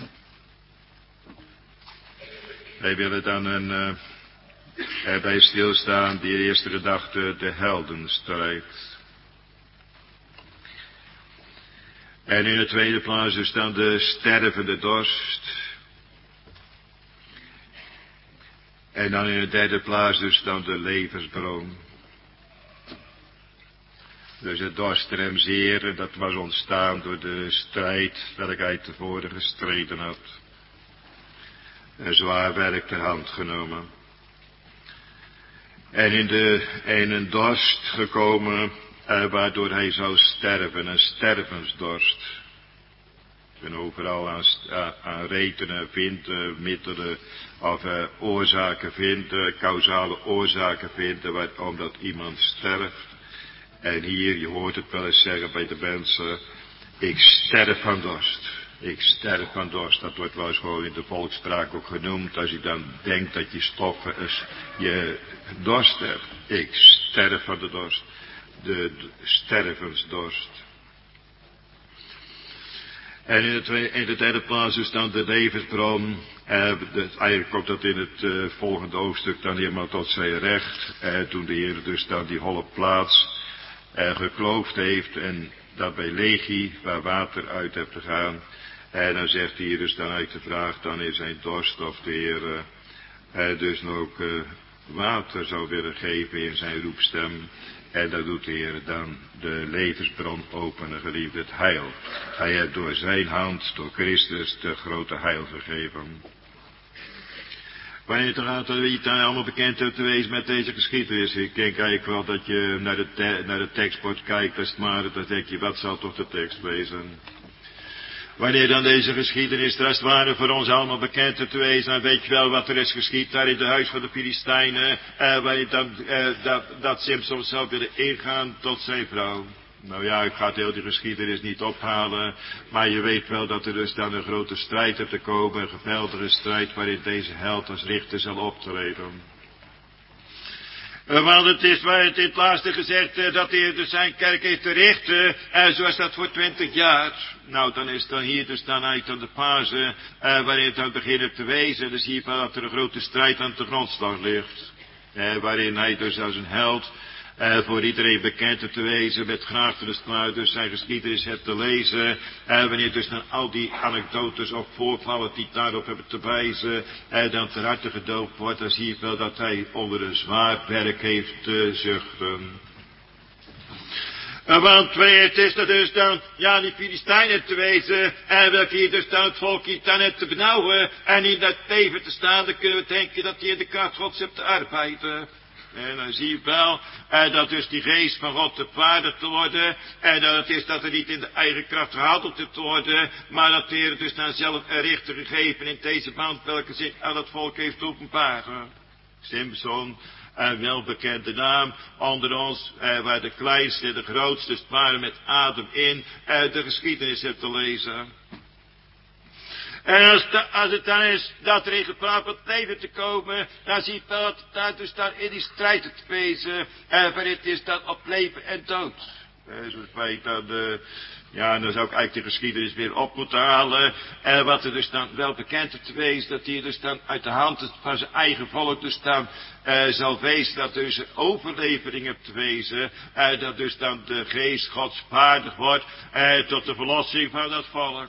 Wij willen dan een, uh, erbij stilstaan, die eerste gedachte, de heldenstrijd. En in de tweede plaats is dan de stervende dorst. En dan in de derde plaats dus dan de levensbron. Dus het dorstremzeren, dat was ontstaan door de strijd welke hij tevoren gestreden had. Een zwaar werk ter hand genomen. En in, de, in een dorst gekomen, eh, waardoor hij zou sterven, een stervensdorst. En overal aan, aan redenen vindt, uh, middelen of uh, oorzaken vindt, uh, causale oorzaken vindt, waarom dat iemand sterft. En hier, je hoort het wel eens zeggen bij de mensen, ik sterf van dorst. Ik sterf van dorst. Dat wordt wel eens gewoon in de volksspraak ook genoemd. Als je dan denkt dat je stoffen is, je dorst hebt. Ik sterf van de dorst. De, de stervensdorst. En in de, tweede, in de derde plaats is dan de levensbron. Eh, de, eigenlijk komt dat in het uh, volgende hoofdstuk dan helemaal tot zijn recht. Eh, toen de Heer dus dan die holle plaats uh, gekloofd heeft en dat bij Legie, waar water uit heeft gegaan. En dan zegt hij dus dan uit de vraag, dan is zijn dorst of de Heer uh, uh, dus ook uh, water zou willen geven in zijn roepstem. En dat doet de Heer dan de levensbron openen, geliefd, het heil. Hij heeft door zijn hand, door Christus, de grote heil gegeven. Wanneer het gaat, dat je dan allemaal bekend hebt te wezen met deze geschiedenis. Ik denk eigenlijk wel dat je naar de, te, naar de tekstbord kijkt, best maar, dan denk je, wat zal toch de tekst wezen? Wanneer dan deze geschiedenis er als het ware voor ons allemaal bekend te wezen, dan weet je wel wat er is geschied daar in het huis van de Filistijnen, eh, wanneer dan, eh, dat, dat Simson zou willen ingaan tot zijn vrouw. Nou ja, ik ga heel die geschiedenis niet ophalen, maar je weet wel dat er dus dan een grote strijd hebt te komen, een geweldige strijd waarin deze held als richter zal optreden. Want het is waar het in het laatste gezegd uh, dat hij dus zijn kerk heeft te richten, uh, zoals dat voor twintig jaar. Nou, dan is dan hier dus dan uit aan de fase uh, waarin het dan begint te wezen. Dan zie je wel dat er een grote strijd aan de grondslag ligt. Uh, waarin hij dus als een held uh, voor iedereen bekend te wezen, met graag dus zijn geschiedenis hebt te lezen. Uh, wanneer dus dan al die anekdotes of voorvallen die daarop hebben te wijzen, uh, dan ter harte gedoopt wordt, dan zie je wel dat hij onder een zwaar werk heeft te zuchten. Uh, want het is er dus dan, ja, die Filistijnen te wezen, en welke hier dus dan het volk hier dan het te benauwen, en in dat leven te staan, dan kunnen we denken dat hij in de kracht Gods hebt te arbeiden. En dan zie je wel eh, dat dus die geest van God te paarden te worden. En dat het is dat er niet in de eigen kracht gehandeld te worden. Maar dat de Heer dus dan zelf een richter gegeven in deze band welke zich aan het volk heeft openbaren. Simson, een welbekende naam onder ons, eh, waar de kleinste en de grootste waren met adem in eh, de geschiedenis hebt te lezen. En als, de, als het dan is dat er in gevaar van het leven te komen, dan zie je wel dat het daar dus dan in die strijd te wezen, en waarin het is dan op leven en dood. En zoals wij dan, uh, ja, dan zou ik eigenlijk de geschiedenis weer op moeten halen. En wat er dus dan wel bekend is te wezen, dat hij dus dan uit de hand van zijn eigen volk dus dan uh, zal wezen, dat dus een overlevering hebt te wezen, uh, dat dus dan de geest Gods vaardig wordt, uh, tot de verlossing van dat volk.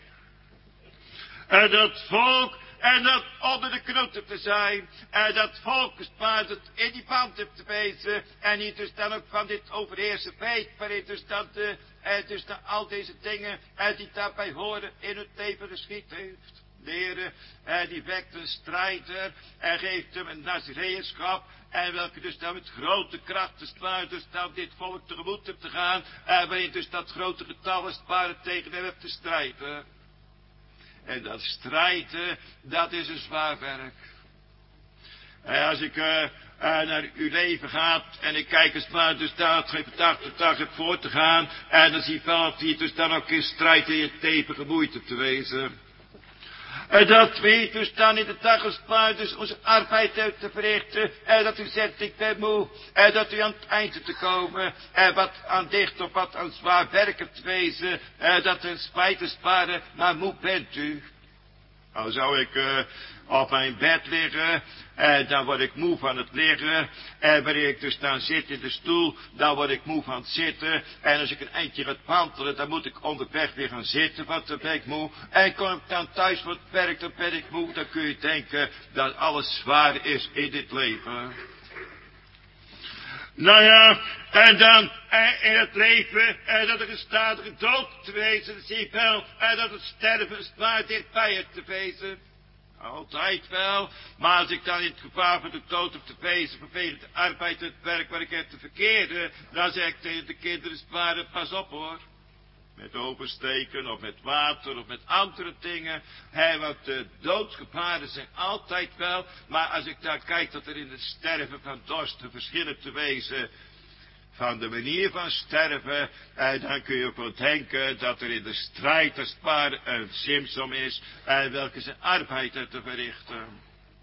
En dat volk, en dat onder de knoten te zijn, en dat volk is maar dat in die band heeft te wezen, en niet dus dan ook van dit overheersen feit, waarin dus dan, de, en dus dan al deze dingen, en die daarbij horen in het leven geschied heeft. De Heer, en die wekt een strijder, en geeft hem een nazireërschap, en welke dus dan met grote kracht is waar dus dan dit volk tegemoet heeft te gaan, en waarin dus dat grote getal is waar het tegen hem heeft te strijden. En dat strijden, dat is een zwaar werk. En als ik uh, uh, naar uw leven ga en ik kijk eens maar, dus daar het dag tot dag heb voor te gaan. En dan zie je wel dat hij dus dan ook in strijd in je teven gemoeid hebt te wezen. En dat we dus dan in de dag als maar dus onze arbeid heeft te verrichten. En dat u zegt, ik ben moe. En dat u aan het einde te komen. En wat aan dicht of wat aan zwaar werk hebt te wezen. En dat u spijt te sparen, maar moe bent u. Nou zou ik uh, op mijn bed liggen, en dan word ik moe van het liggen. En wanneer ik dus dan zit in de stoel, dan word ik moe van het zitten. En als ik een eindje ga wandelen, dan moet ik onderweg weer gaan zitten, want dan ben ik moe. En kom ik dan thuis van het werk, dan ben ik moe. Dan kun je denken dat alles zwaar is in dit leven. Nou ja, en dan eh, in het leven, eh, dat er een stadige dood te wezen, dat zie je wel, en dat het sterven zwaar dichtbij het te wezen. Altijd wel, maar als ik dan in het gevaar van de dood heb te wezen, vanwege de arbeid en het werk waar ik heb te verkeren, dan zeg ik tegen de kinderen zwaar, pas op hoor. Met oversteken, of met water, of met andere dingen. He, want de doodsgevaren zijn altijd wel. Maar als ik daar kijk dat er in het sterven van dorst een verschil te wezen van de manier van sterven, eh, dan kun je ook wel denken dat er in de strijd als het ware een Simson is, eh, welke zijn arbeid heeft te verrichten.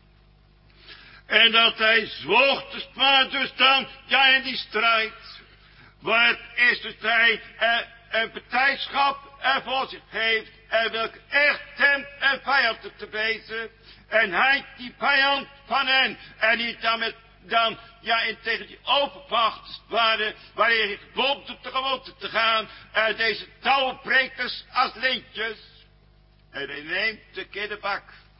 En dat hij zwoegt, dus maar dus dan, ja in die strijd. Wat is dus hij, eh, een partijschap ervoor zich heeft, en welke echt hem een vijand te wezen, en hij die vijand van hen, en niet dan met, dan, ja, in tegen die overmacht waren, waarin hij gebonden op de gewoonte te gaan, en deze touwbrekers als lintjes, en hij neemt de kinderbak,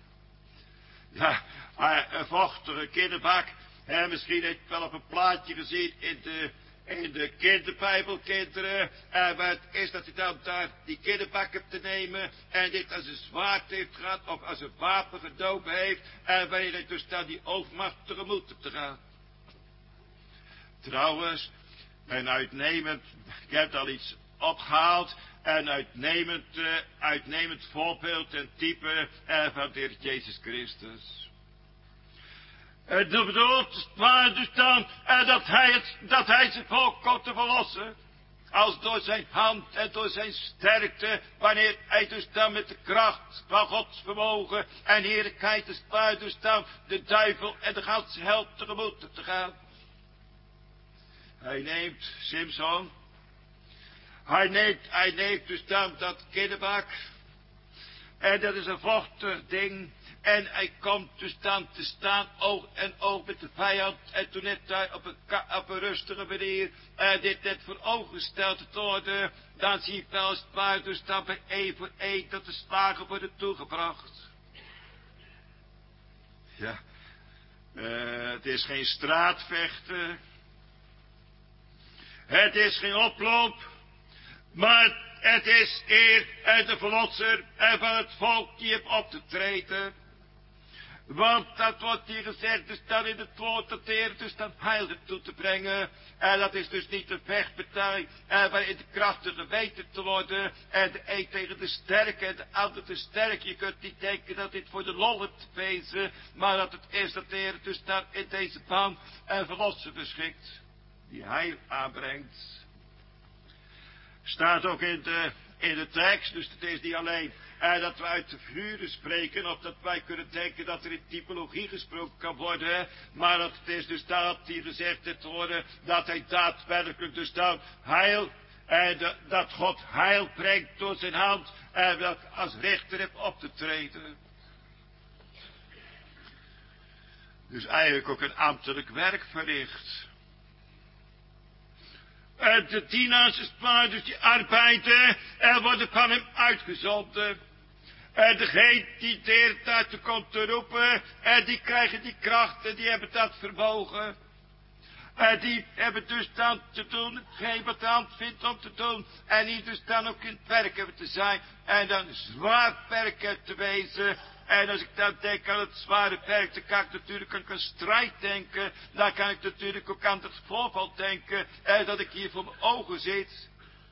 ja, een vochtige kinderbak, en misschien heeft je wel op een plaatje gezien in de, in de kinderbijbel, kinderen, en wat is dat hij dan daar die kinderbak hebt te nemen, en dit als een zwaard heeft gehad, of als een wapen gedopen heeft, en waarin hij dus dan die overmacht tegemoet hebt te gaan. Trouwens, een uitnemend, ik heb al iets opgehaald, een uitnemend, uh, uitnemend voorbeeld en type uh, van de Heer Jezus Christus. Het uh, bedoelt maar dus dan uh, dat, hij het, dat hij zijn volk komt te verlossen. Als door zijn hand en door zijn sterkte, wanneer hij dus dan met de kracht van Gods vermogen en heerlijkheid is waar dus dan de duivel en de ganse hel tegemoet te gaan. Hij neemt Simson. Hij neemt, hij neemt dus dan dat kinderbak. En dat is een vochtig ding. En hij komt dus dan te staan oog en oog met de vijand. En toen net daar op een, op een rustige manier uh, dit net voor ogen gesteld te worden. Dan zie je wel eens waar dus dan bij één voor één dat de slagen worden toegebracht. Ja, uh, het is geen straatvechten. Het is geen oploop. Maar het is eer en de verlosser en van het volk die hebt op te treden. Want dat wordt hier gezegd, dus dan in het woord dat de Heer dus dan heil toe te brengen. En dat is dus niet een vechtpartij, en waarin de krachtige weten te worden. En de een tegen de sterke en de ander te sterk. Je kunt niet denken dat dit voor de lol is te wezen. Maar dat het is dat de Heer dus dan in deze baan en verlossen beschikt. Die heil aanbrengt. Staat ook in de, in de tekst, dus het is niet alleen eh, dat we uit de vuren spreken, of dat wij kunnen denken dat er in typologie gesproken kan worden, maar dat het is dus dat hier gezegd heeft te worden, dat hij daadwerkelijk dus dan heil, eh, de, dat God heil brengt door zijn hand, en dat als rechter heeft op te treden. Dus eigenlijk ook een ambtelijk werk verricht. En de dienaars, dus die arbeiden, er worden van hem uitgezonden. En degene die de Heer daartoe komt te roepen, en die krijgen die kracht, en die hebben dat vermogen. En die hebben dus dan te doen, hetgeen wat de hand vindt om te doen. En die dus dan ook in het werk hebben te zijn. En dan zwaar werk hebben te wezen. En als ik dan denk aan het zware werk, dan kan ik natuurlijk aan een strijd denken. Dan kan ik natuurlijk ook aan het voorval denken. En dat ik hier voor mijn ogen zit.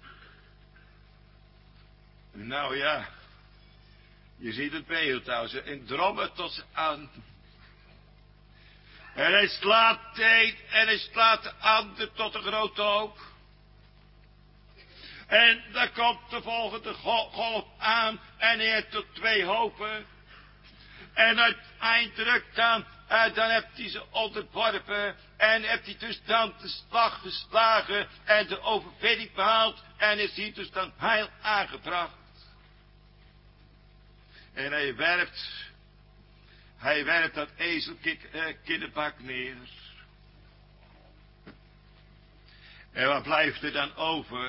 Nou ja, je ziet het beeld als ze in drommen tot ze aan. En hij slaat de een en hij slaat de ander tot een grote hoop. En dan komt de volgende golf aan en hij heeft tot twee hopen. En uiteindelijk dan, uh, dan heeft hij ze onderworpen. En heeft hij dus dan de slag geslagen en de overwinning behaald. En is hij dus dan heil aangebracht. En hij werpt, hij werpt dat ezelkinderbak neer. En wat blijft er dan over?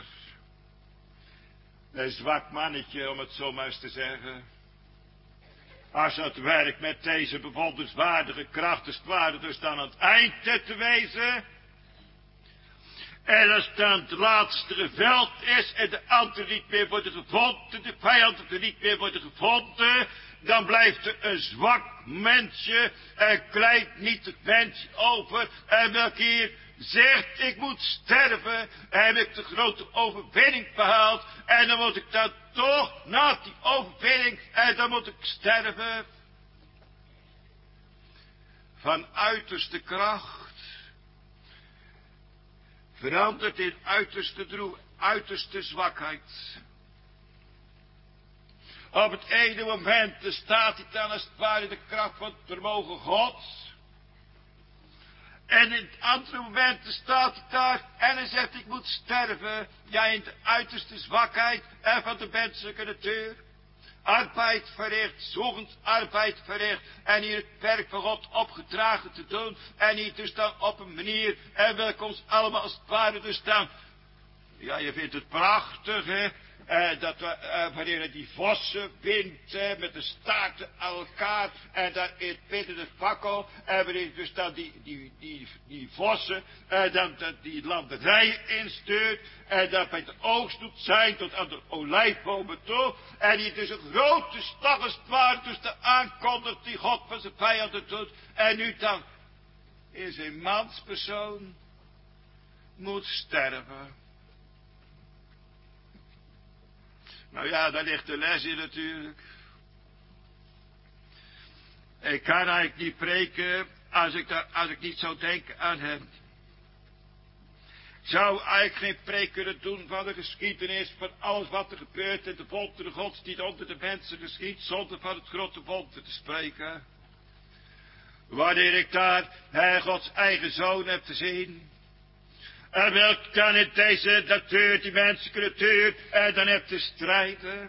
Een zwak mannetje, om het zo maar eens te zeggen. Als het werk met deze bewonderenswaardige krachten waren dus dan aan het eind te wezen. En als dan het laatste geveld is en de anderen niet meer worden gevonden, de vijanden er niet meer worden gevonden, dan blijft er een zwak mensje, een klein nietig mensje over, en welke hier zegt, ik moet sterven, en heb ik de grote overwinning behaald, en dan moet ik dan toch, na die overwinning, en dan moet ik sterven. Van uiterste kracht verandert in uiterste droef, uiterste zwakheid. Op het ene moment staat hij dan als het ware de kracht van het vermogen Gods. En in het andere moment staat hij daar en hij zegt, ik moet sterven. Ja, in de uiterste zwakheid en van de menselijke natuur. Arbeid verricht, zoekend arbeid verricht. En hier het werk van God opgedragen te doen. En hier dus dan op een manier, en welke ons allemaal als het ware dus dan. Ja, je vindt het prachtig, hè. Uh, dat we, uh, wanneer die vossen bindt, uh, met de staarten aan elkaar, en daar in het midden de fakkel, en uh, wanneer dus dan die, die, die, die vossen, uh, dan uh, die landerijen instuurt, en uh, dat bij de oogst doet zijn, tot aan de olijfbomen toe, en die dus een grote slag als het ware, dus de aankondigt die God van zijn vijanden doet, en nu dan is een manspersoon moet sterven. Nou ja, daar ligt de les in natuurlijk. Ik kan eigenlijk niet preken als ik, daar, als ik niet zou denken aan hem. Ik zou eigenlijk geen preek kunnen doen van de geschiedenis, van alles wat er gebeurt in de wonderen Gods die onder de mensen geschiet, zonder van het grote wonder te spreken. Wanneer ik daar hij, Gods eigen zoon heb te zien. En welk dan in deze natuur, die menselijke natuur, en dan heb te strijden.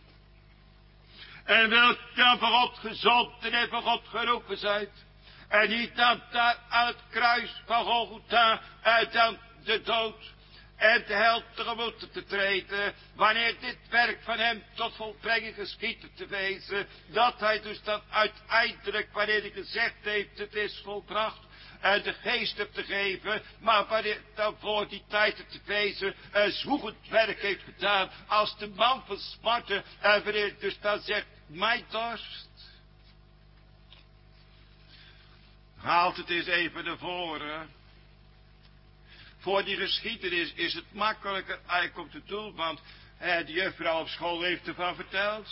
En welk dan van God gezonden en van God geroepen zijt. En niet dan daar aan het kruis van Golgotha, en dan de dood en de hel tegemoet te treden. Wanneer dit werk van hem tot volbrenging geschiet te wezen, dat hij dus dan uiteindelijk, wanneer hij gezegd heeft, het is volbracht, en de geest hebt te geven, maar wanneer dan voor die tijd te wezen, een zwoegend werk heeft gedaan, als de man van smarten, en wanneer dus dan zegt, mijn dorst. Haalt het eens even naar voren. Voor die geschiedenis is het makkelijker eigenlijk om te doen, want eh, de juffrouw op school heeft ervan verteld.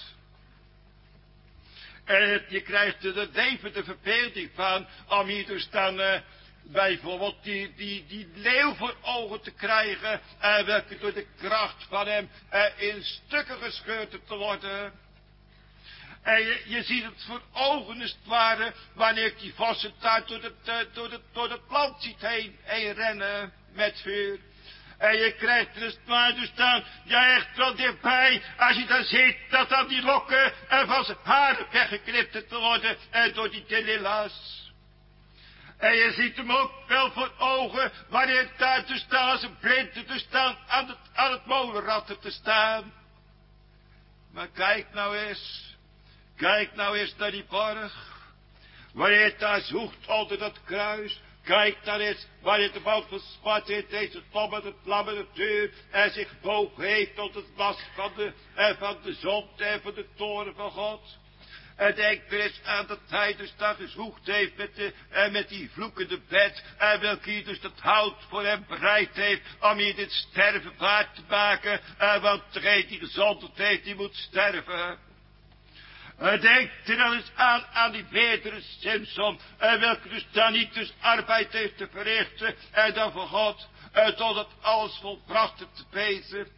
En je krijgt er even de verbeelding van, om hier dus dan eh, bijvoorbeeld die, die, die leeuw voor ogen te krijgen, en eh, welke door de kracht van hem eh, in stukken gescheurd te worden. En je, je ziet het voor ogen als het ware, wanneer die vossen daar door het, uh, door het, door het land ziet heen, heen rennen met vuur. En je krijgt er als het ware dus dan, ja echt wel dichtbij, als je dan ziet dat dan die lokken uh, van zijn haren weggeknipt te worden uh, door die Delila's. En je ziet hem ook wel voor ogen, wanneer daar dus dan als een blinde dus dan aan het, aan het molenratten te staan. Maar kijk nou eens. Kijk nou eens naar die borg. Wanneer het daar zoekt onder dat kruis. Kijk daar eens wanneer de man verspat heeft deze tomme, de vlammende deur. En zich boog heeft tot het was van de, en van de zonde en van de toren van God. En denk er eens aan dat hij dus daar gezocht heeft met, de, en met die vloekende bed. En welke hier dus dat hout voor hem bereid heeft om hier dit sterven waard te maken. En want degene die gezondheid heeft, die moet sterven. Uh, denk er dan eens aan, aan die betere Simson, uh, welke dus dan niet dus arbeid heeft te verrichten, en dan voor God, uh, totdat alles volbracht te wezen.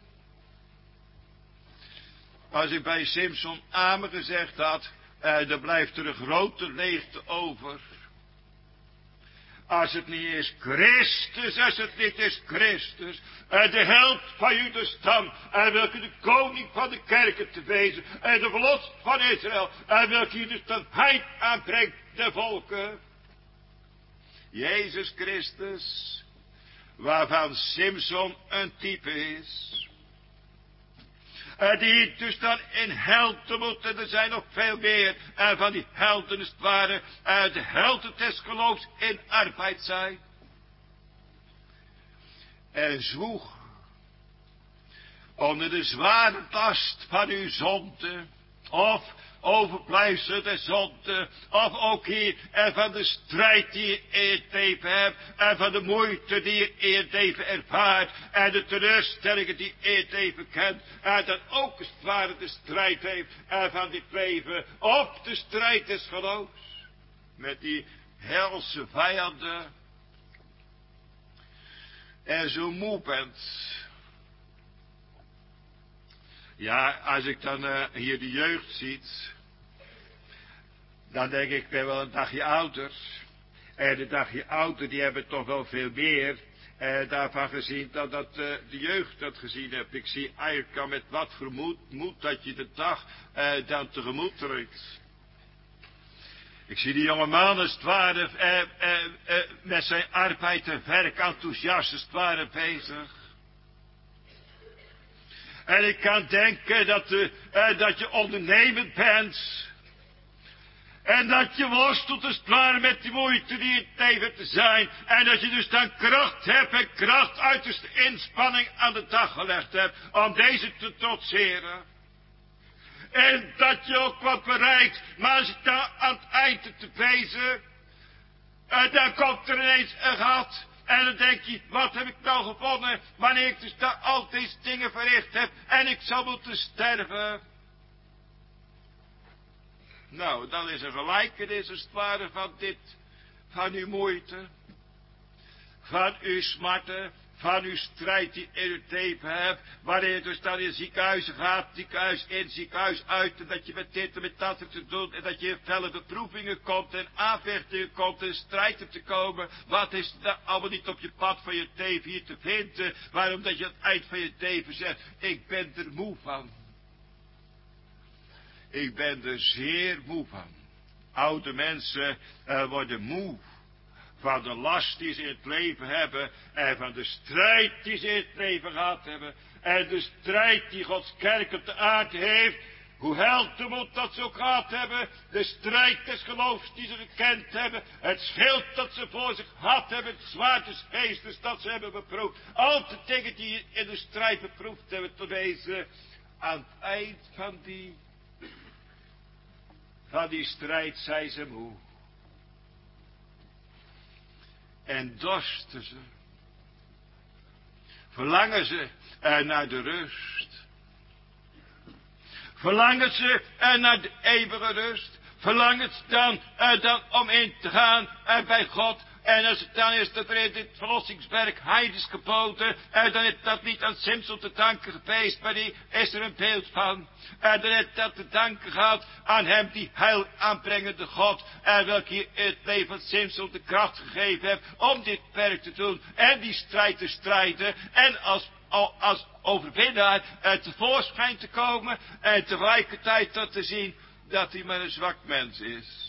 Als ik bij Simson amen gezegd had, uh, dan blijft er een grote leegte over. Als het niet is Christus, als het niet is Christus, en de held van Judas stam, en welke de koning van de kerken te wezen, en de verlosser van Israël, en welke Judas dan heil aanbrengt de volken. Jezus Christus, waarvan Simson een type is. En die dus dan in helden moet, en er zijn nog veel meer. En van die helden is het ware, en de helden des geloofs in arbeid zijn. En zwoeg onder de zware last van uw zonde, of overblijfsel der zonde, of ook hier, en van de strijd die je in het leven hebt, en van de moeite die je in het leven ervaart, en de teleurstellingen die je in het leven kent, en dan ook als het ware de strijd heeft, en van dit leven, of de strijd des geloofs, met die helse vijanden, en zo moe bent. Ja, als ik dan uh, hier de jeugd ziet, dan denk ik, ik ben wel een dagje ouder. En de dagje ouder, die hebben toch wel veel meer uh, daarvan gezien dan dat uh, de jeugd dat gezien heeft. Ik zie eigenlijk al met wat voor moed, moed dat je de dag uh, dan tegemoet trekt. Ik zie die jonge man als het ware uh, uh, uh, met zijn arbeid en werk enthousiast als het ware bezig. En ik kan denken dat, uh, uh, dat je ondernemend bent. En dat je worstelt als het ware met die moeite die het leven te zijn. En dat je dus dan kracht hebt en kracht uiterste inspanning aan de dag gelegd hebt om deze te trotseren. En dat je ook wat bereikt. Maar als je daar aan het eind te wezen, uh, dan komt er ineens een gat. En dan denk je, wat heb ik nou gevonden, wanneer ik dus daar al deze dingen verricht heb en ik zou moeten sterven. Nou, dan is er gelijkenis als het ware van dit, van uw moeite, van uw smarten, van uw strijd die in uw leven hebt, wanneer je dus dan in ziekenhuizen gaat, ziekenhuis in, ziekenhuis uit, en dat je met dit en met dat hebt te doen, en dat je in felle beproevingen komt, en aanvechtingen komt, en strijd hebt te komen, wat is er allemaal niet op je pad van je leven hier te vinden, waarom dat je aan het eind van je leven zegt, ik ben er moe van. Ik ben er zeer moe van. Oude mensen uh, worden moe van de last die ze in het leven hebben en van de strijd die ze in het leven gehad hebben en de strijd die Gods kerk op de aarde heeft, hoe heldenmoed dat ze ook gehad hebben, de strijd des geloofs die ze gekend hebben, het schild dat ze voor zich gehad hebben, het zwaard des geestes dat ze hebben beproefd, al de dingen die in de strijd beproefd hebben te wezen, aan het eind van die van die strijd zijn ze moe. en dorsten ze. Verlangen ze er naar de rust. Verlangen ze er naar de eeuwige rust. Verlangen ze dan er dan om in te gaan er bij God. En als het dan is dat er in dit verlossingswerk heides geboden, en dan is dat niet aan Simson te danken geweest, maar die is er een beeld van. En dan heeft dat te danken gehad aan hem die heil aanbrengende God, en welke hier in het leven van Simson de kracht gegeven heeft om dit werk te doen, en die strijd te strijden, en als, als overwinnaar tevoorschijn te komen, en tegelijkertijd dat te zien dat hij maar een zwak mens is.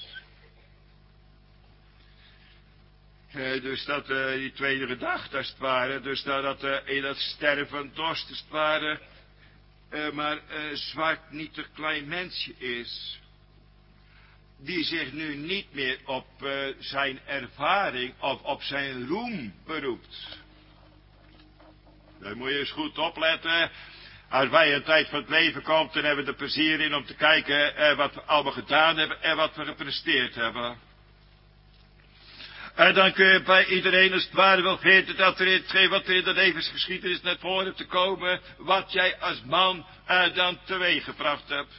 Uh, dus dat uh, die tweede gedachte als het ware, dus dat, dat uh, in dat sterven van dorst als het ware, uh, maar uh, zwart niet een klein mensje is, die zich nu niet meer op uh, zijn ervaring of op zijn roem beroept. Daar moet je eens goed opletten. Als wij een tijd van het leven komt, dan hebben we er plezier in om te kijken uh, wat we allemaal gedaan hebben en wat we gepresteerd hebben. En dan kun je bij iedereen als het ware wel weten dat er in hetgeen wat er in de levensgeschiedenis naar voren te komen, wat jij als man uh, dan teweeggebracht hebt.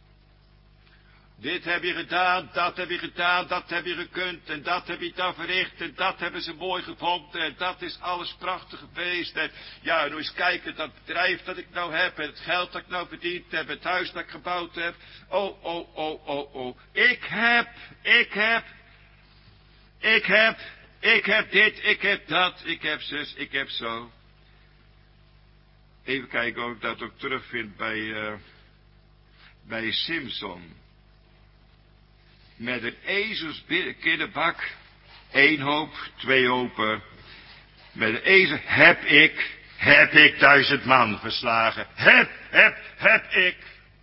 Dit heb je gedaan, dat heb je gedaan, dat heb je gekund en dat heb je dan verricht en dat hebben ze mooi gevonden en dat is alles prachtig geweest. En ja, nou eens kijken, dat bedrijf dat ik nou heb en het geld dat ik nou verdiend heb, het huis dat ik gebouwd heb. Oh, oh, oh, oh, oh. Ik heb, ik heb... Ik heb, ik heb dit, ik heb dat, ik heb zus, ik heb zo. Even kijken of ik dat ook terugvind bij, uh, bij Simson. Met een ezels kinderbak, één hoop, twee hopen. Met een ezel heb ik, heb ik duizend man verslagen. Heb, heb, heb ik.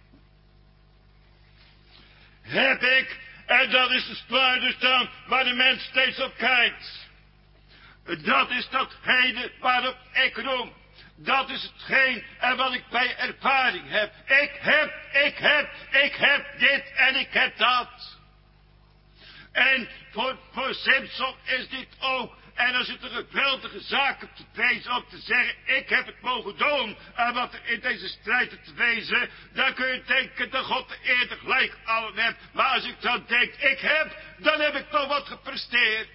Heb ik. En dat is de zwaarde dan waar de mens steeds op kijkt. Dat is datgene waarop ik roem. Dat is hetgeen en wat ik bij ervaring heb. Ik heb, ik heb, ik heb dit en ik heb dat. En voor, voor Simson is dit ook. En als het een geweldige zaak op te wezen om te zeggen, ik heb het mogen doen, en wat er in deze strijd te wezen, dan kun je denken dat God de eerder gelijk allen hebt. Maar als ik dan denk, ik heb, dan heb ik toch wat gepresteerd.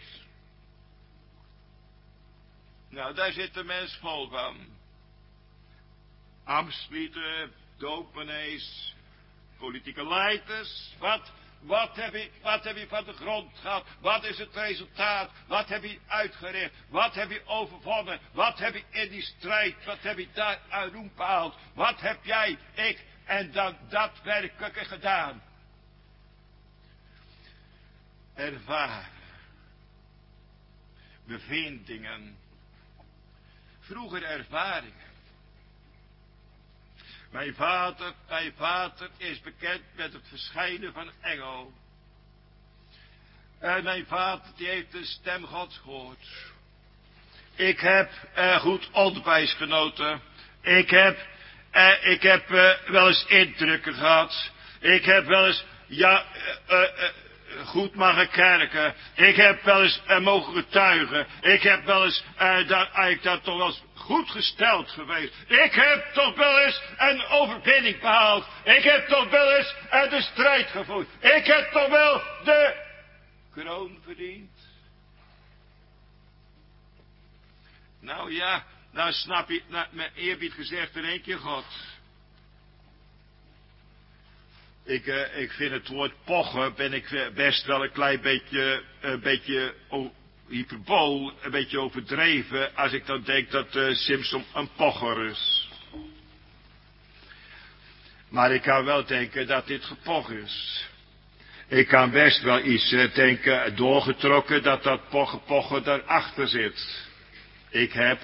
Nou, daar zit de mens vol van. Ambtslieden, dominees, politieke leiders, wat... Wat heb, je, wat heb je van de grond gehad? Wat is het resultaat? Wat heb je uitgericht? Wat heb je overwonnen? Wat heb je in die strijd? Wat heb je daar uit roem behaald? Wat heb jij, ik en dan daadwerkelijk gedaan? Ervaren. Bevindingen. Vroeger ervaringen. Mijn vader, mijn vader is bekend met het verschijnen van een engel. En mijn vader die heeft de stem Gods gehoord. Ik heb uh, goed onderwijs genoten. Ik heb, uh, ik heb uh, wel eens indrukken gehad. Ik heb wel eens, ja, uh, uh, uh, goed mogen kerken. Ik heb wel eens uh, mogen getuigen. Ik heb wel eens, uh, daar, eigenlijk daar toch wel eens goed gesteld geweest. Ik heb toch wel eens een overwinning behaald. Ik heb toch wel eens uh, de strijd gevoerd. Ik heb toch wel de kroon verdiend. Nou ja, nou snap je, nou, met eerbied gezegd in één keer God. Ik, uh, ik vind het woord pochen, ben ik best wel een klein beetje, een beetje oh, hyperbool, een beetje overdreven, als ik dan denk dat uh, Simson een pocher is. Maar ik kan wel denken dat dit gepoch is. Ik kan best wel iets uh, denken, doorgetrokken, dat dat pochen, pochen daarachter zit. Ik heb,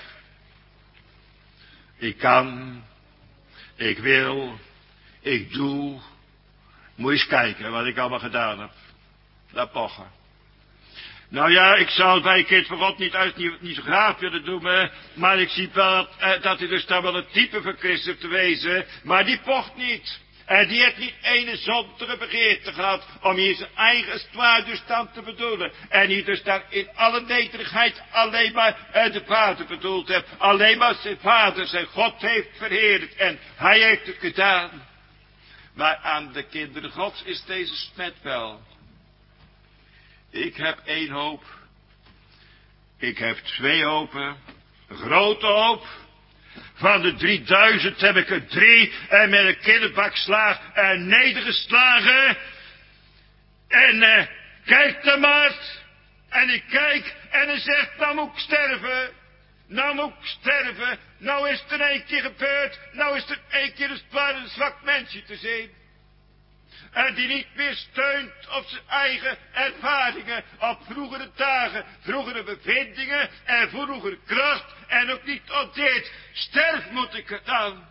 ik kan, ik wil, ik doe. Moet je eens kijken wat ik allemaal gedaan heb. Dat pochen. Nou ja, ik zou het bij een kind van God niet, uit, niet, niet zo graag willen doen, maar ik zie wel dat, eh, dat hij dus daar wel een type van Christus te wezen, maar die pocht niet. En die heeft niet ene zondige begeerte gehad om hier zijn eigen stwaardustand te bedoelen. En niet dus daar in alle nederigheid alleen maar de vader bedoeld heeft. Alleen maar zijn vader, zijn God heeft verheerlijkt. En hij heeft het gedaan. Maar aan de kinderen Gods is deze smet wel. Ik heb één hoop. Ik heb twee hopen. Een grote hoop. Van de drieduizend heb ik er drie en met een kinderbakslaag en nedergeslagen. En uh, kijk dan maar. En ik kijk en hij zegt, nou moet ik sterven. Nou moet ik sterven. Nou is het er een keer gebeurd. Nou is er een keer een zwaar en zwak mensje te zien. En die niet meer steunt op zijn eigen ervaringen, op vroegere dagen, vroegere bevindingen en vroegere kracht. En ook niet op dit. Sterf moet ik dan.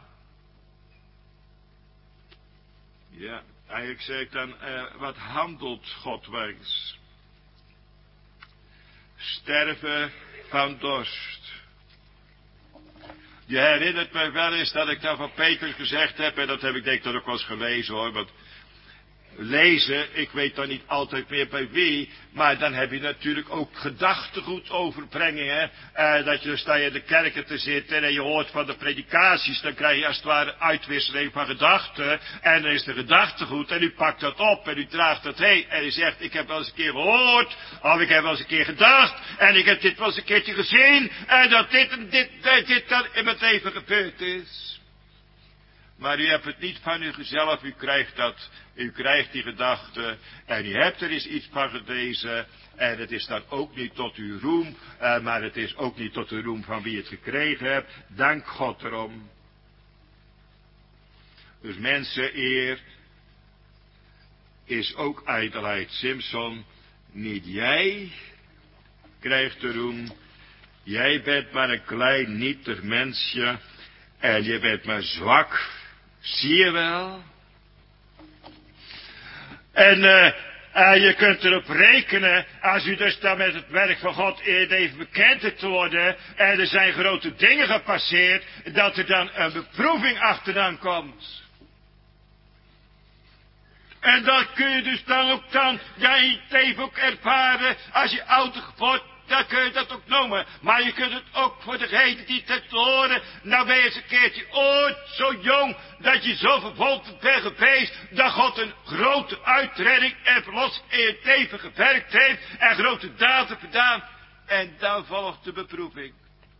Ja, eigenlijk zeg ik dan, uh, wat handelt God wijs? Sterven van dorst. Je herinnert mij wel eens dat ik dan van Petrus gezegd heb, en dat heb ik denk ik dan ook wel eens gelezen hoor, want lezen, ik weet dan niet altijd meer bij wie, maar dan heb je natuurlijk ook gedachtegoed overbrengingen. Eh, dat je dus sta je in de kerken te zitten en je hoort van de predikaties, dan krijg je als het ware uitwisseling van gedachten. En dan is de gedachtegoed en u pakt dat op en u draagt dat heen. En u zegt, ik heb wel eens een keer gehoord, of ik heb wel eens een keer gedacht, en ik heb dit wel eens een keertje gezien, en dat dit en dit, dit, dit dan in mijn leven gebeurd is. Maar u hebt het niet van uzelf, u krijgt dat, u krijgt die gedachte en u hebt er eens iets van gelezen. En het is dan ook niet tot uw roem, uh, maar het is ook niet tot de roem van wie het gekregen hebt. Dank God erom. Dus menseneer is ook ijdelheid. Simson, niet jij krijgt de roem. Jij bent maar een klein nietig mensje en je bent maar zwak. Zie je wel? En uh, uh, je kunt erop rekenen, als u dus dan met het werk van God even bekend hebt te worden, en er zijn grote dingen gepasseerd, dat er dan een beproeving achteraan komt. En dat kun je dus dan ook dan, jij even ook ervaren, als je ouder wordt, dan kun je dat ook noemen. Maar je kunt het ook voor degene die het horen. Nou ben je eens een keertje ooit zo jong, dat je zo vervolgd bent geweest, dat God een grote uitredding en verlossing in je leven gewerkt heeft, en grote daden gedaan. En dan volgt de beproeving.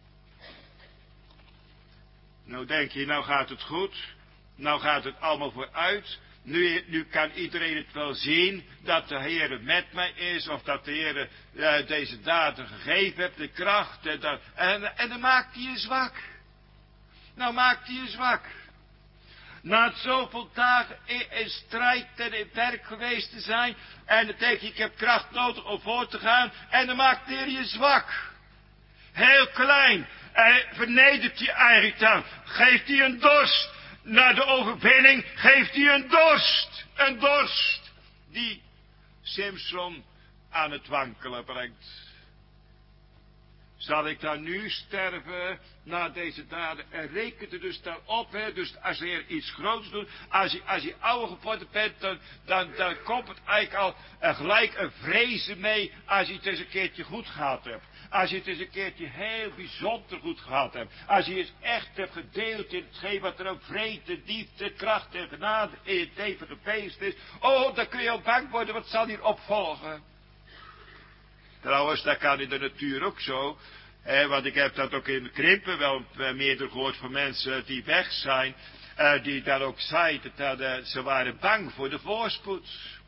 Nou denk je, nou gaat het goed. Nou gaat het allemaal vooruit. Nu, nu kan iedereen het wel zien dat de Heer met mij is, of dat de Heer uh, deze daden gegeven heeft, de kracht. En dan, en, en dan maakt hij je zwak. Nou maakt hij je zwak. Na het zoveel dagen in, in strijd en in werk geweest te zijn, en dan denk je, ik heb kracht nodig om voor te gaan, en dan maakt de Heer je zwak. Heel klein. En vernedert je eigenlijk dan. Geeft hij een dorst. Na de overwinning geeft hij een dorst. Een dorst. Die Simson aan het wankelen brengt. Zal ik dan nu sterven na deze daden? En reken er dus daarop, hè. Dus als er iets groots doet, als je, als je ouder geworden bent, dan, dan, dan komt het eigenlijk al uh, gelijk een vrezen mee als je het eens een keertje goed gehad hebt. Als je het eens een keertje heel bijzonder goed gehad hebt. Als je eens echt hebt gedeeld in hetgeen wat er ook vrede, liefde, kracht en genade in het leven geweest is. Oh, dan kun je al bang worden, wat zal hier opvolgen? Trouwens, dat kan in de natuur ook zo. Eh, want ik heb dat ook in de krimpen wel uh, meerdere gehoord van mensen die weg zijn. Uh, die daar ook zeiden dat uh, ze waren bang voor de voorspoed.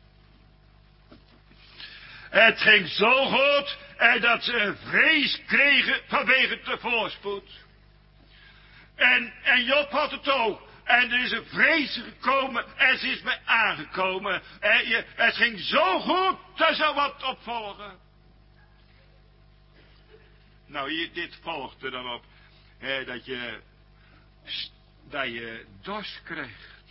Het ging zo goed en dat ze een vrees kregen vanwege de voorspoed. En, en Job had het ook. En er is een vrees gekomen en ze is mij aangekomen. En je, het ging zo goed, daar zou wat op volgen. Nou, hier, dit volgt er dan op. Hè, dat je, dat je dorst krijgt.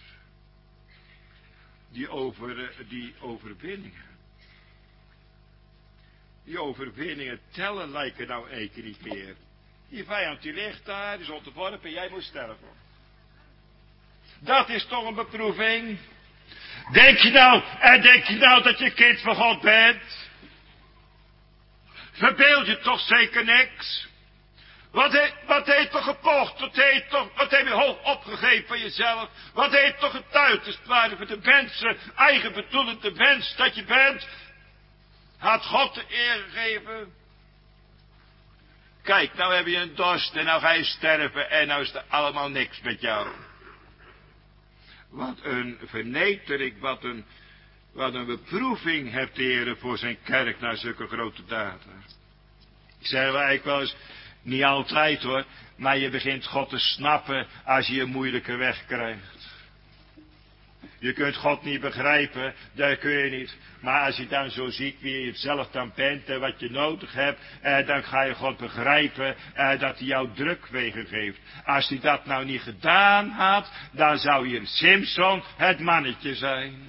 Die, over, die overwinningen. Die overwinningen tellen lijken nou één keer niet meer. Die vijand die ligt daar, die is onderworpen en jij moet sterven. Dat is toch een beproeving. Denk je nou, en denk je nou dat je kind van God bent? Verbeeld je toch zeker niks? Wat heeft, wat heeft toch gepocht? Wat heeft toch, wat heb je hoog opgegeven van jezelf? Wat heeft toch getuigd als het ware voor de mensen, eigen bedoelende wens dat je bent? Had God de eer gegeven? Kijk, nou heb je een dorst en nou ga je sterven en nou is er allemaal niks met jou. Wat een vernedering, wat een, wat een beproeving heeft de Heer voor zijn kerk naar zulke grote daden. Ik zeg wel eigenlijk wel eens, niet altijd hoor, maar je begint God te snappen als je een moeilijke weg krijgt. Je kunt God niet begrijpen, dat kun je niet. Maar als je dan zo ziet wie je zelf dan bent en wat je nodig hebt, eh, dan ga je God begrijpen eh, dat hij jou drukwegen geeft. Als hij dat nou niet gedaan had, dan zou je Simson het mannetje zijn.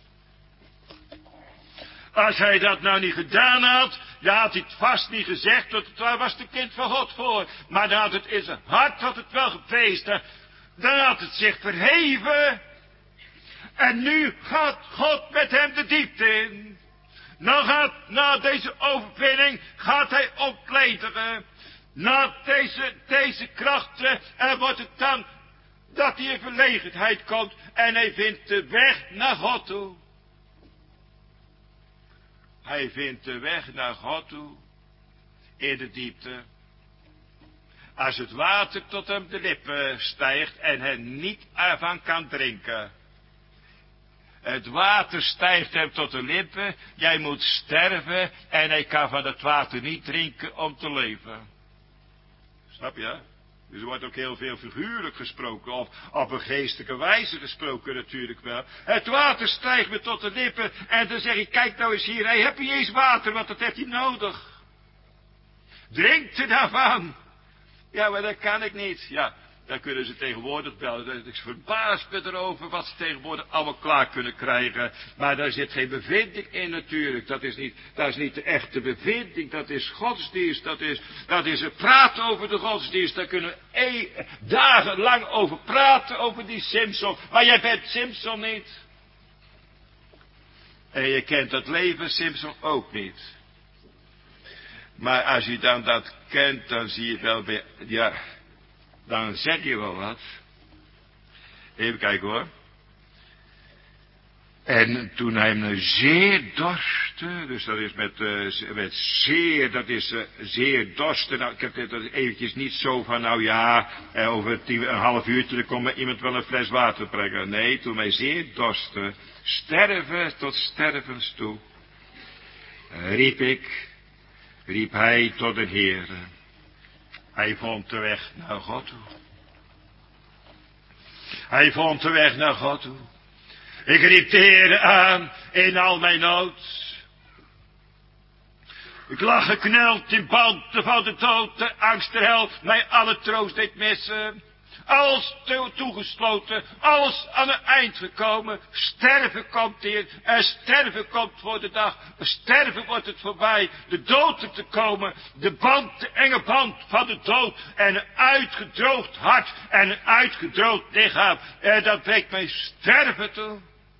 Als hij dat nou niet gedaan had, dan had hij het vast niet gezegd, dat het was de kind van God voor. Maar dan had het in zijn hart had het wel geweest. Dan had het zich verheven. En nu gaat God met hem de diepte in. Nou gaat, na deze overwinning, gaat hij ontledigen. Na deze, deze krachten, en wordt het dan dat hij in verlegenheid komt. En hij vindt de weg naar God toe. Hij vindt de weg naar God toe. In de diepte. Als het water tot hem de lippen stijgt en hij niet ervan kan drinken. Het water stijgt hem tot de lippen. Jij moet sterven en hij kan van het water niet drinken om te leven. Snap je? Dus er wordt ook heel veel figuurlijk gesproken. Of op een geestelijke wijze gesproken natuurlijk wel. Het water stijgt me tot de lippen. En dan zeg ik, kijk nou eens hier. Hij heeft niet eens water, want dat heeft hij nodig. Drink er daarvan. Ja, maar dat kan ik niet. Ja, dan kunnen ze tegenwoordig bellen. Ik verbaas me erover wat ze tegenwoordig allemaal klaar kunnen krijgen. Maar daar zit geen bevinding in natuurlijk. Dat is niet, dat is niet de echte bevinding. Dat is godsdienst. Dat is, dat is het praten over de godsdienst. Daar kunnen we e dagenlang over praten, over die Simson. Maar jij bent Simson niet. En je kent dat leven Simson ook niet. Maar als je dan dat kent, dan zie je wel weer, ja, dan zeg je wel wat. Even kijken hoor. En toen hij hem zeer dorstte, dus dat is met, uh, met zeer, dat is uh, zeer dorsten. Nou, ik heb het eventjes niet zo van, nou ja, uh, over tien, een half uurtje, dan komt iemand wel een fles water brengen. Nee, toen hij zeer dorstte, sterven tot stervens toe, uh, riep ik, riep hij tot de Heere. Hij vond de weg naar God toe. Hij vond de weg naar God toe. Ik riep de Heere aan in al mijn nood. Ik lag gekneld in banden van de dood, de angst der hel, mij alle troost deed missen. Alles toegesloten, alles aan het eind gekomen. Sterven komt hier, en sterven komt voor de dag. Sterven wordt het voorbij, de dood er te komen. De band, de enge band van de dood. En een uitgedroogd hart en een uitgedroogd lichaam. En dat brengt mij sterven toe.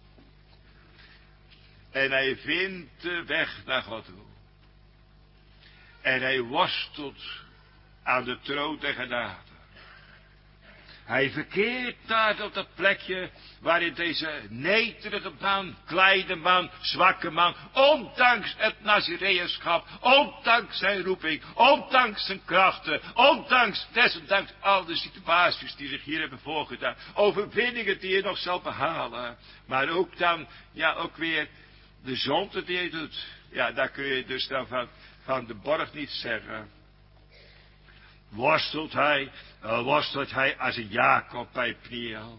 En hij vindt de weg naar God toe. En hij worstelt aan de troon der genade. Hij verkeert daar op dat plekje waarin deze nederige man, kleine man, zwakke man, ondanks het Nazireënschap, ondanks zijn roeping, ondanks zijn krachten, ondanks, desondanks al de situaties die zich hier hebben voorgedaan, overwinningen die je nog zal behalen, maar ook dan, ja ook weer de zonde die je doet, ja daar kun je dus dan van, van de borg niet zeggen. Worstelt hij, uh, worstelt hij als een Jacob bij Pniel.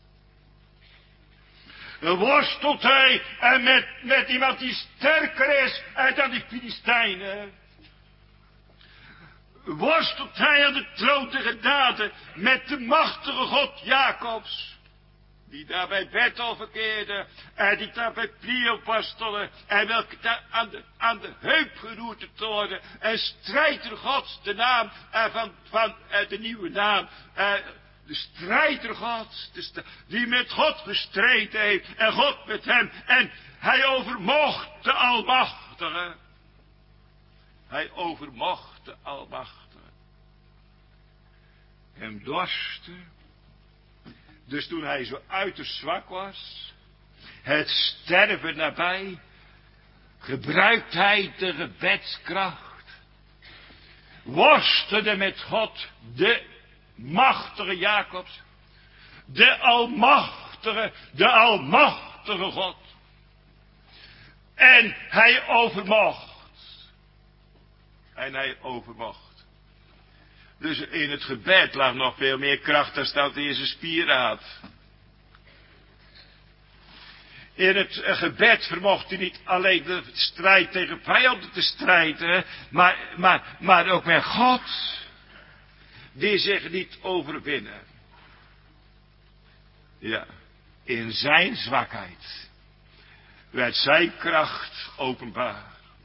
Uh, worstelt hij en met, met iemand die sterker is uh, dan die Filistijnen. Worstelt hij aan de troon der genade met de machtige God Jacobs. Die daar bij Bethel verkeerde. En die daar bij Pniel worstelde. En welke daar aan de, aan de heup geroerd te worden. En strijder Gods, de naam uh, van, van uh, de nieuwe naam. Uh, De strijder Gods, de st- die met God gestreden heeft en God met hem. En hij overmocht de Almachtige. Hij overmocht de Almachtige. Hem dorste. Dus toen hij zo uiterst zwak was, het sterven nabij, gebruikt hij de gebedskracht. Worstelde met God, de machtige Jacobs, de almachtige, de almachtige God. En hij overmocht. En hij overmocht. Dus in het gebed lag nog veel meer kracht dan dat hij in zijn spieren had. In het gebed vermocht hij niet alleen de strijd tegen vijanden te strijden, maar, maar, maar ook met God, die zich niet overwinnen. Ja, in zijn zwakheid werd zijn kracht openbaar.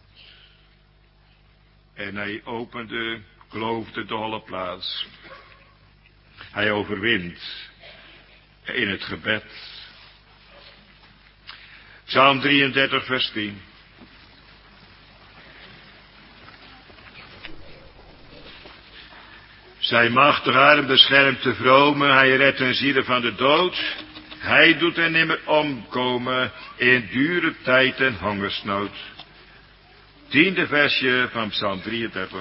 En hij opende, kloofde de holle plaats. Hij overwint in het gebed. Psalm drieëndertig vers tien. Zijn machtige arm beschermt de vromen, hij redt hun zielen van de dood. Hij doet hen nimmer omkomen in dure tijd en hongersnood. Tiende versje van Psalm drieëndertig.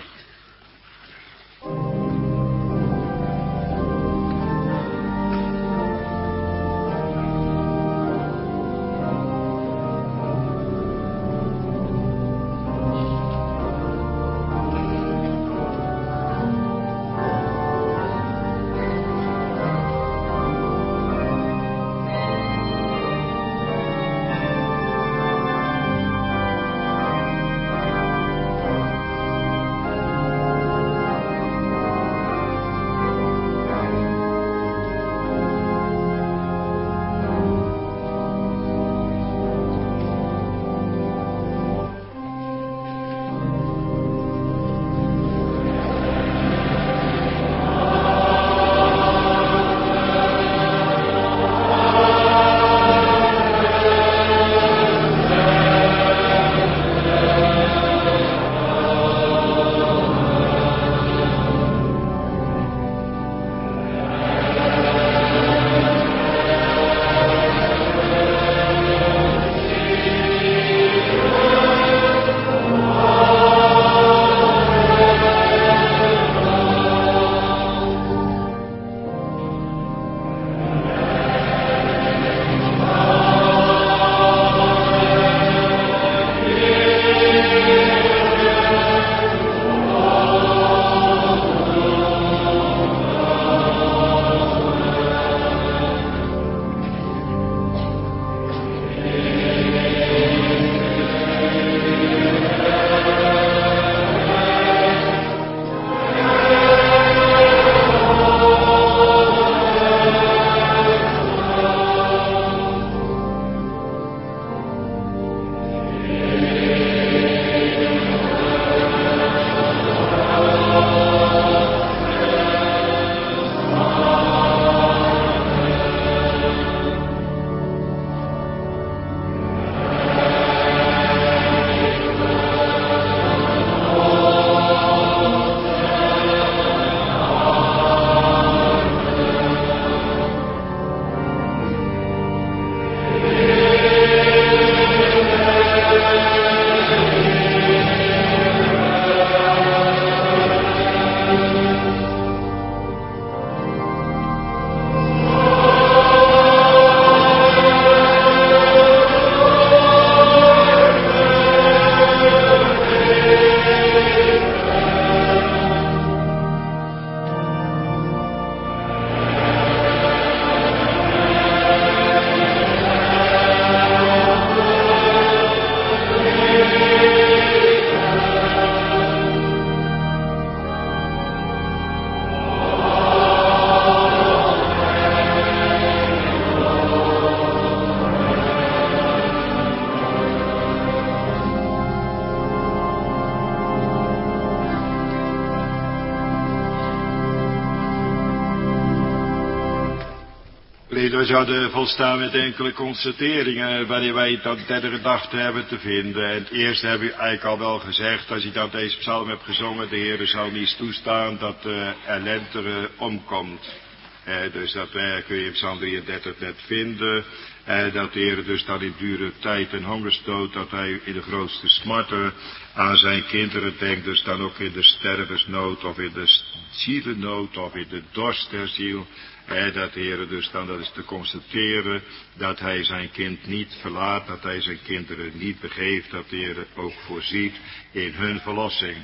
Geliefden, we zouden volstaan met enkele constateringen waarin wij dat derde gedachte hebben te vinden. En het eerste heb ik eigenlijk al wel gezegd, als je dan deze psalm hebt gezongen, de Heer zal niet toestaan dat de ellendige omkomt. Eh, dus dat eh, kun je in psalm drieëndertig net vinden. Eh, dat de Heer dus dan in dure tijd en hongersdood, dat hij in de grootste smarten aan zijn kinderen denkt. Dus dan ook in de stervensnood of in de zielennood of in de dorst der ziel. Eh, dat de Heer dus dan, dat is te constateren, dat hij zijn kind niet verlaat, dat hij zijn kinderen niet begeeft, dat de Heer ook voorziet in hun verlossing.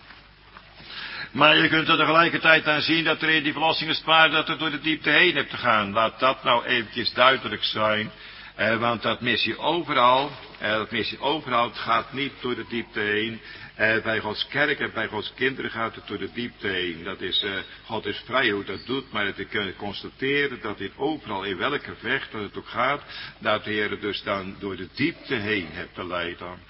Maar je kunt er tegelijkertijd aan zien dat er in die verlossingen spaar dat er door de diepte heen hebt te gaan. Laat dat nou eventjes duidelijk zijn. Eh, want dat mis je overal. Eh, dat mis je overal. Het gaat niet door de diepte heen. Eh, bij Gods kerk en bij Gods kinderen gaat het door de diepte heen. Dat is, eh, God is vrij hoe dat doet. Maar we kunnen constateren dat dit overal in welke weg dat het ook gaat. Dat de Heer dus dan door de diepte heen hebt te leiden.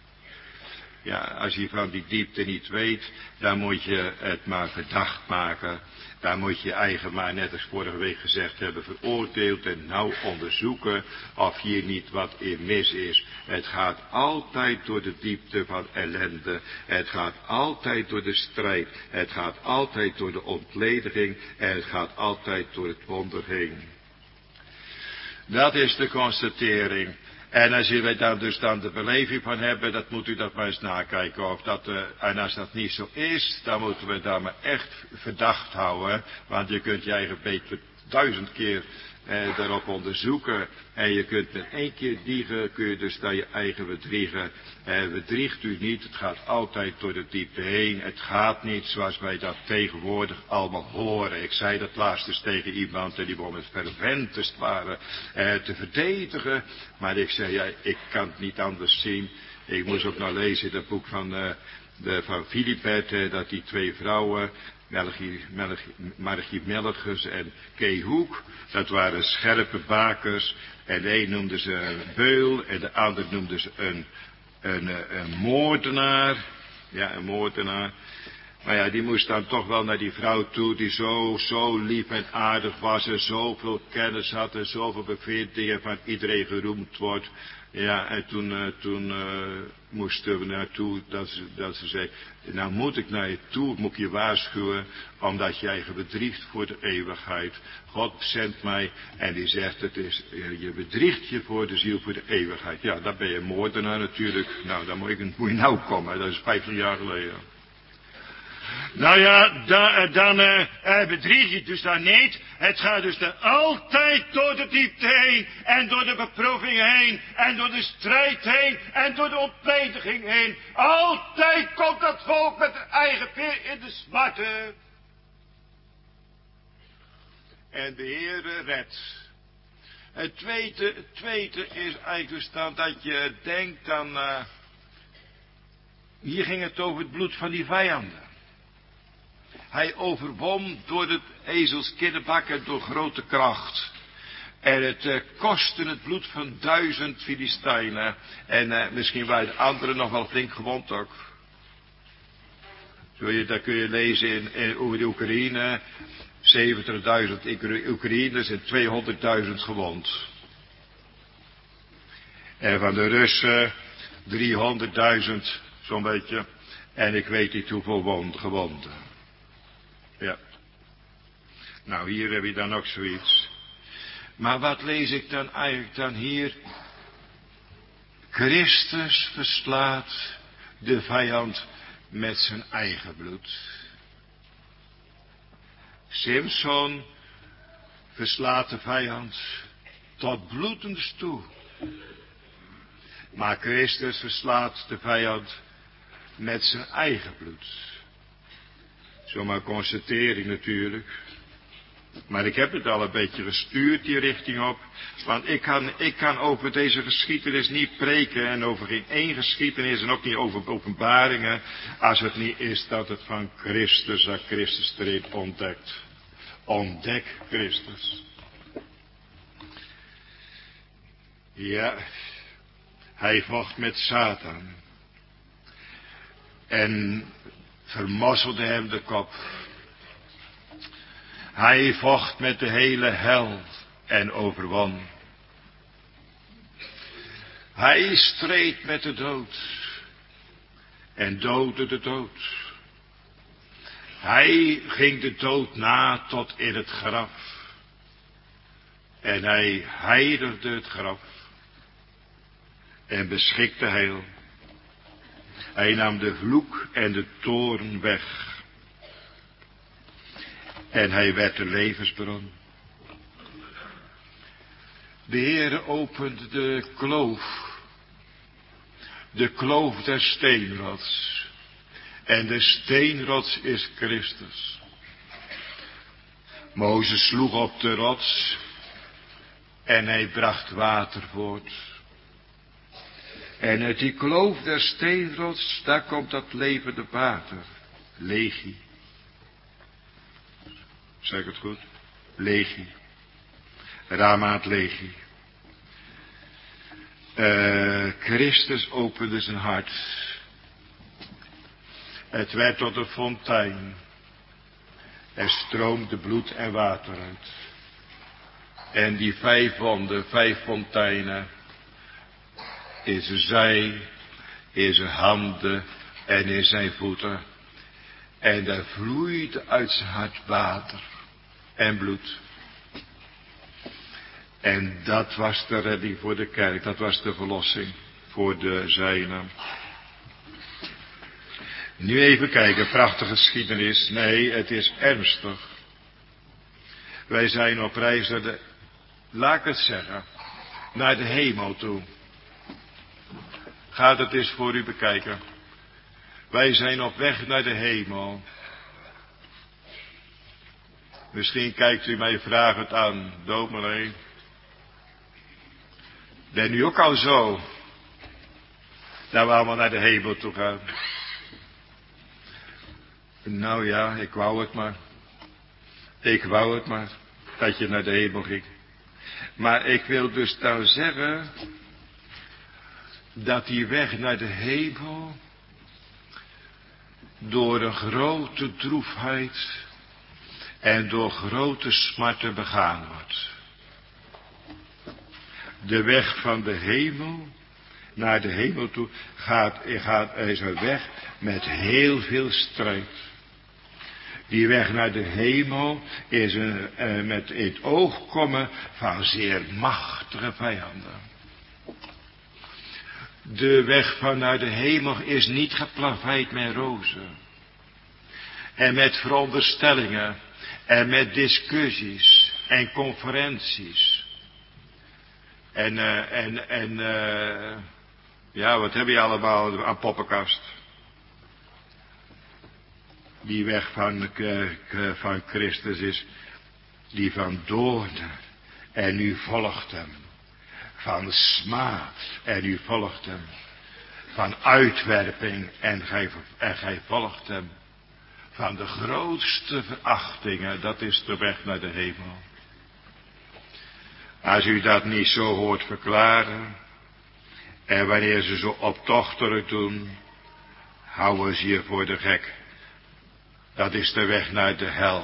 Ja, als je van die diepte niet weet, dan moet je het maar verdacht maken. Dan moet je je eigen maar, net als vorige week gezegd hebben, veroordeeld en nauw onderzoeken of hier niet wat in mis is. Het gaat altijd door de diepte van ellende. Het gaat altijd door de strijd. Het gaat altijd door de ontlediging. En het gaat altijd door het wonder heen. Dat is de constatering. En als jullie daar dus dan de beleving van hebben, dat moet u dat maar eens nakijken. Of dat, uh, en als dat niet zo is, dan moeten we daar maar echt verdacht houden. Want je kunt je eigen beter duizend keer eh, daarop onderzoeken. En je kunt met één keer diegen, kun je dus dan je eigen bedriegen. Eh, bedriegt u niet, het gaat altijd door de diepte heen. Het gaat niet zoals wij dat tegenwoordig allemaal horen. Ik zei dat laatst eens tegen iemand en die begon met verwend waren eh, te verdedigen. Maar ik zei, ja, ik kan het niet anders zien. Ik moest ook nou lezen in dat boek van, uh, de, van Filipet, uh, dat die twee vrouwen, Melchie, Melchie, Margie Melchus en Kay Hoek, dat waren scherpe bakers. En de een noemde ze een beul en de ander noemde ze een, een, een, een moordenaar. Ja, een moordenaar. Maar ja, die moest dan toch wel naar die vrouw toe, die zo, zo lief en aardig was en zoveel kennis had en zoveel bevindingen van iedereen geroemd wordt. Ja, en toen, uh, toen uh, moesten we naartoe, dat ze, dat ze zei, nou moet ik naar je toe, moet ik je waarschuwen, omdat jij je bedriegt voor de eeuwigheid. God zendt mij en die zegt, het is, je bedriegt je voor de ziel, voor de eeuwigheid. Ja, dan ben je moordenaar natuurlijk. Nou, dan moet, ik, moet je nou komen, dat is vijftien jaar geleden. Nou ja, da, dan uh, uh, bedrieg je dus dan niet. Het gaat dus dan altijd door de diepte heen. En door de beproeving heen. En door de strijd heen. En door de ontlediging heen. Altijd komt dat volk met hun eigen veer in de smarten. En de Heere redt. Het tweede, het tweede is eigenlijk dus dan dat je denkt dan... Uh, hier ging het over het bloed van die vijanden. Hij overwon door het ezelskinnenbak en door grote kracht. En het uh, kostte het bloed van duizend Filistijnen. En uh, misschien waren de anderen nog wel flink gewond ook. Zo je, daar kun je lezen in, in de Oekraïne. zeventigduizend Oekraïners en tweehonderdduizend gewond. En van de Russen driehonderdduizend zo'n beetje. En ik weet niet hoeveel wond, gewonden. Ja. Nou, hier heb je dan ook zoiets. Maar wat lees ik dan eigenlijk dan hier? Christus verslaat de vijand met zijn eigen bloed. Simson verslaat de vijand tot bloedens toe. Maar Christus verslaat de vijand met zijn eigen bloed. Zomaar constatering natuurlijk. Maar ik heb het al een beetje gestuurd die richting op. Want ik kan, ik kan over deze geschiedenis niet preken. En over geen één geschiedenis en ook niet over openbaringen. Als het niet is dat het van Christus, dat Christus erin ontdekt. Ontdek Christus. Ja, hij vocht met Satan. En vermosselde hem de kop. Hij vocht met de hele hel. en overwon. Hij streed met de dood en doodde de dood. Hij ging de dood na tot in het graf. En hij heiligde het graf en beschikte heil. Hij nam de vloek en de toorn weg. En hij werd de levensbron. De Heere opende de kloof. De kloof der steenrots. En de steenrots is Christus. Mozes sloeg op de rots. En hij bracht water voort. En uit die kloof der steenrots, daar komt dat levende water. Legie. Zeg ik het goed? Legie. Ramaat legie. Uh, Christus opende zijn hart. Het werd tot een fontein. Er stroomde bloed en water uit. En die vijf wonden, vijf fonteinen, in zijn zij, in zijn handen en in zijn voeten. En daar vloeide uit zijn hart water en bloed. En dat was de redding voor de kerk, dat was de verlossing voor de zijnen. Nu even kijken, prachtige geschiedenis. Nee, het is ernstig. Wij zijn op reis naar de, laat ik het zeggen, naar de hemel toe. Ga het eens voor u bekijken. Wij zijn op weg naar de hemel. Misschien kijkt u mij vragend aan, dominee. Ben u ook al zo, dat we allemaal naar de hemel toe gaan? Nou ja, ik wou het maar. Ik wou het maar, dat je naar de hemel ging. Maar ik wil dus nou zeggen, dat die weg naar de hemel door een grote droefheid en door grote smarten begaan wordt. De weg van de hemel naar de hemel toe gaat, gaat, is een weg met heel veel strijd. Die weg naar de hemel is een, uh, met in het oog komen van zeer machtige vijanden. De weg van naar de hemel is niet geplaveid met rozen. En met veronderstellingen. En met discussies. En conferenties. En, uh, en, en, uh, ja, wat heb je allemaal aan poppenkast? Die weg van, uh, van Christus is die van doornen. En u volgt hem. Van smaad en u volgt hem. Van uitwerping en gij, en gij volgt hem. Van de grootste verachtingen, dat is de weg naar de hemel. Als u dat niet zo hoort verklaren, en wanneer ze zo optochtelijk doen, houden ze je voor de gek. Dat is de weg naar de hel.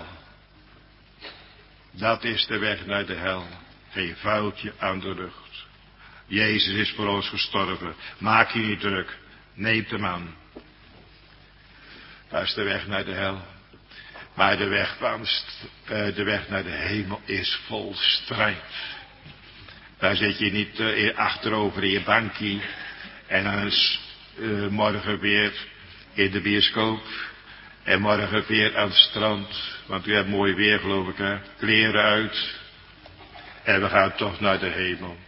Dat is de weg naar de hel. Geen vuiltje aan de lucht. Jezus is voor ons gestorven. Maak je niet druk. Neem hem aan. Dat is de weg naar de hel. Maar de weg, van, uh, de weg naar de hemel is vol strijd. Daar zit je niet uh, achterover in je bankje. En dan is uh, morgen weer in de bioscoop. En morgen weer aan het strand. Want u hebt mooi weer, geloof ik, hè. Kleren uit. En we gaan toch naar de hemel.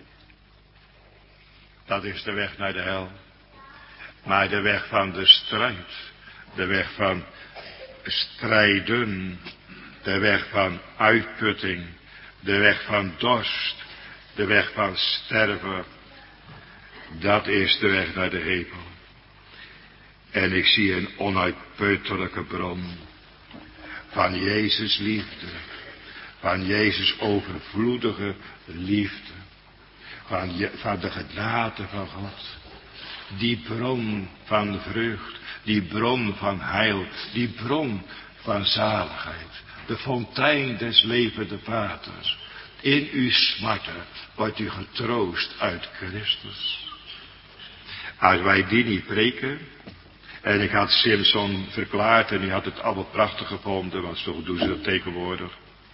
Dat is de weg naar de hel. Maar de weg van de strijd. De weg van strijden. De weg van uitputting. De weg van dorst. De weg van sterven. Dat is de weg naar de hemel. En ik zie een onuitputtelijke bron. Van Jezus liefde. Van Jezus overvloedige liefde. Van, je, van de genade van God. Die bron van vreugd. Die bron van heil. Die bron van zaligheid. De fontein des levende waters. In uw smarten wordt u getroost uit Christus. Als wij die niet preken, en ik had Simpson verklaard en die had het allemaal prachtig gevonden, want zo doen ze dat tegenwoordig.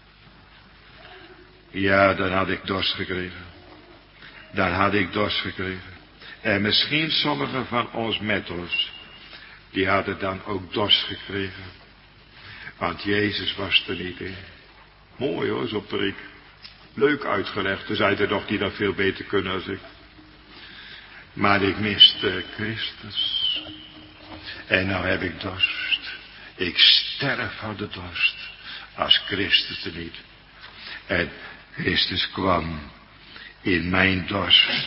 Ja, dan had ik dorst gekregen. Dan had ik dorst gekregen. En misschien sommigen van ons met ons, die hadden dan ook dorst gekregen. Want Jezus was er niet in. Mooi hoor, zo'n preek. Leuk uitgelegd. Er zijn er nog die dat veel beter kunnen als ik. Maar ik miste Christus. En nou heb ik dorst. Ik sterf van de dorst. Als Christus er niet. En Christus kwam in mijn dorst.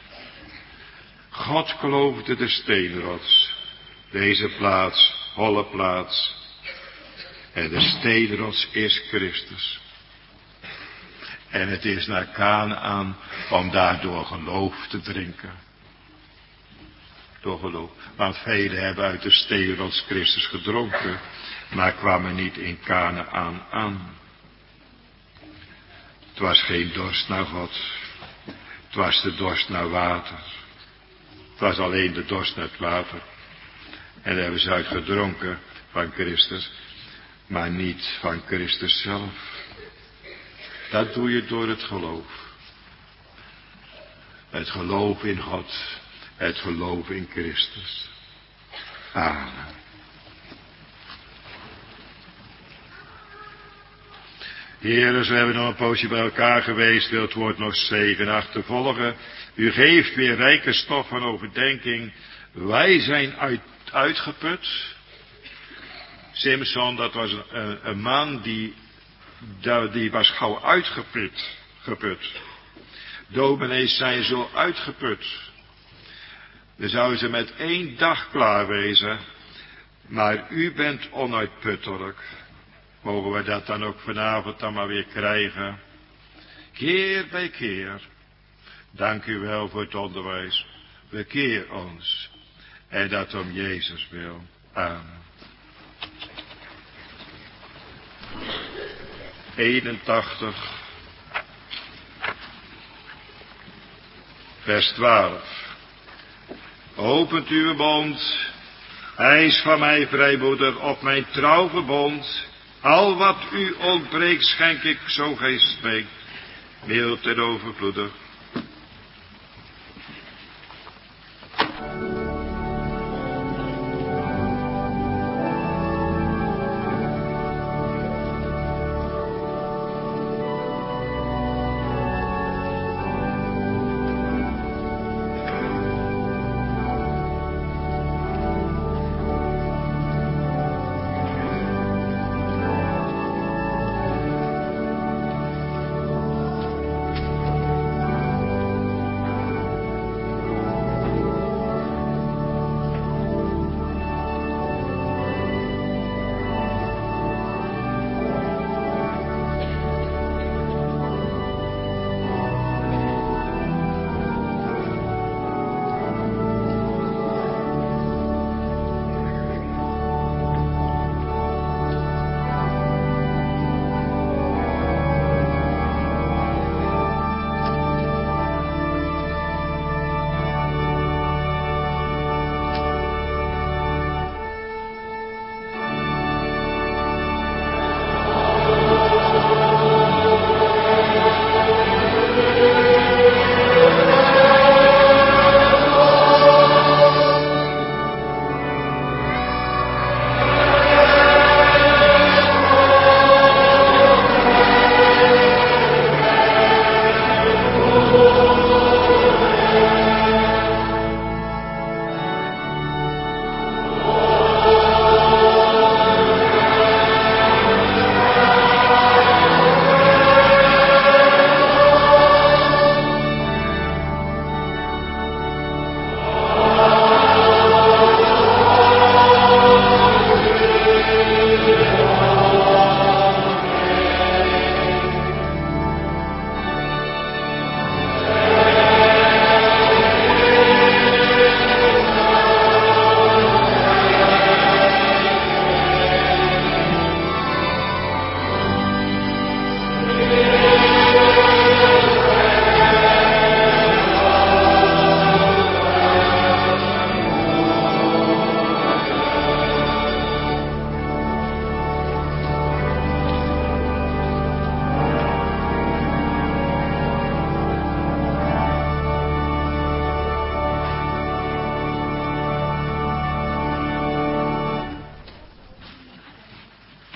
God geloofde de steenrots. Deze plaats, holle plaats. En de steenrots is Christus. En het is naar Kanaan om daardoor geloof te drinken. Door geloof. Want velen hebben uit de steenrots Christus gedronken, maar kwamen niet in Kanaan aan. Het was geen dorst naar God. Het was de dorst naar water. Het was alleen de dorst naar het water. En daar hebben ze uit gedronken van Christus, maar niet van Christus zelf. Dat doe je door het geloof. Het geloof in God. Het geloof in Christus. Amen. Heren, we hebben nog een poosje bij elkaar geweest. Wilt het woord nog zegen achtervolgen. U geeft weer rijke stof van overdenking. Wij zijn uit, uitgeput. Simpson, dat was een, een man die, die was gauw uitgeput. Geput. Dominees zijn zo uitgeput. Dan zouden ze met één dag klaar wezen. Maar u bent onuitputtelijk. Mogen we dat dan ook vanavond dan maar weer krijgen. Keer bij keer. Dank u wel voor het onderwijs. Bekeer ons. En dat om Jezus wil. Amen. eenentachtig. Vers twaalf. Opent uw mond. Eis van mij, vrijmoeder, op mijn trouw verbond. Al wat u ontbreekt, schenk ik, zo gij spreekt. Mild en overvloedig.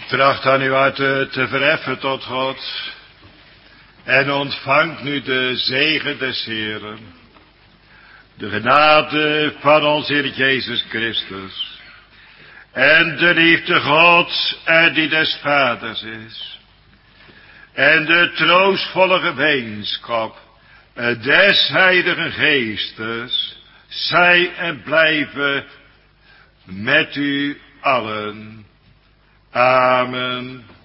Tracht aan uw hart te verheffen tot God. En ontvangt nu de zegen des Heeren. De genade van onze Heer Jezus Christus. En de liefde Gods en die des Vaders is. En de troostvolle gemeenschap des Heiligen Geestes. Zij en blijven met u allen. Amen.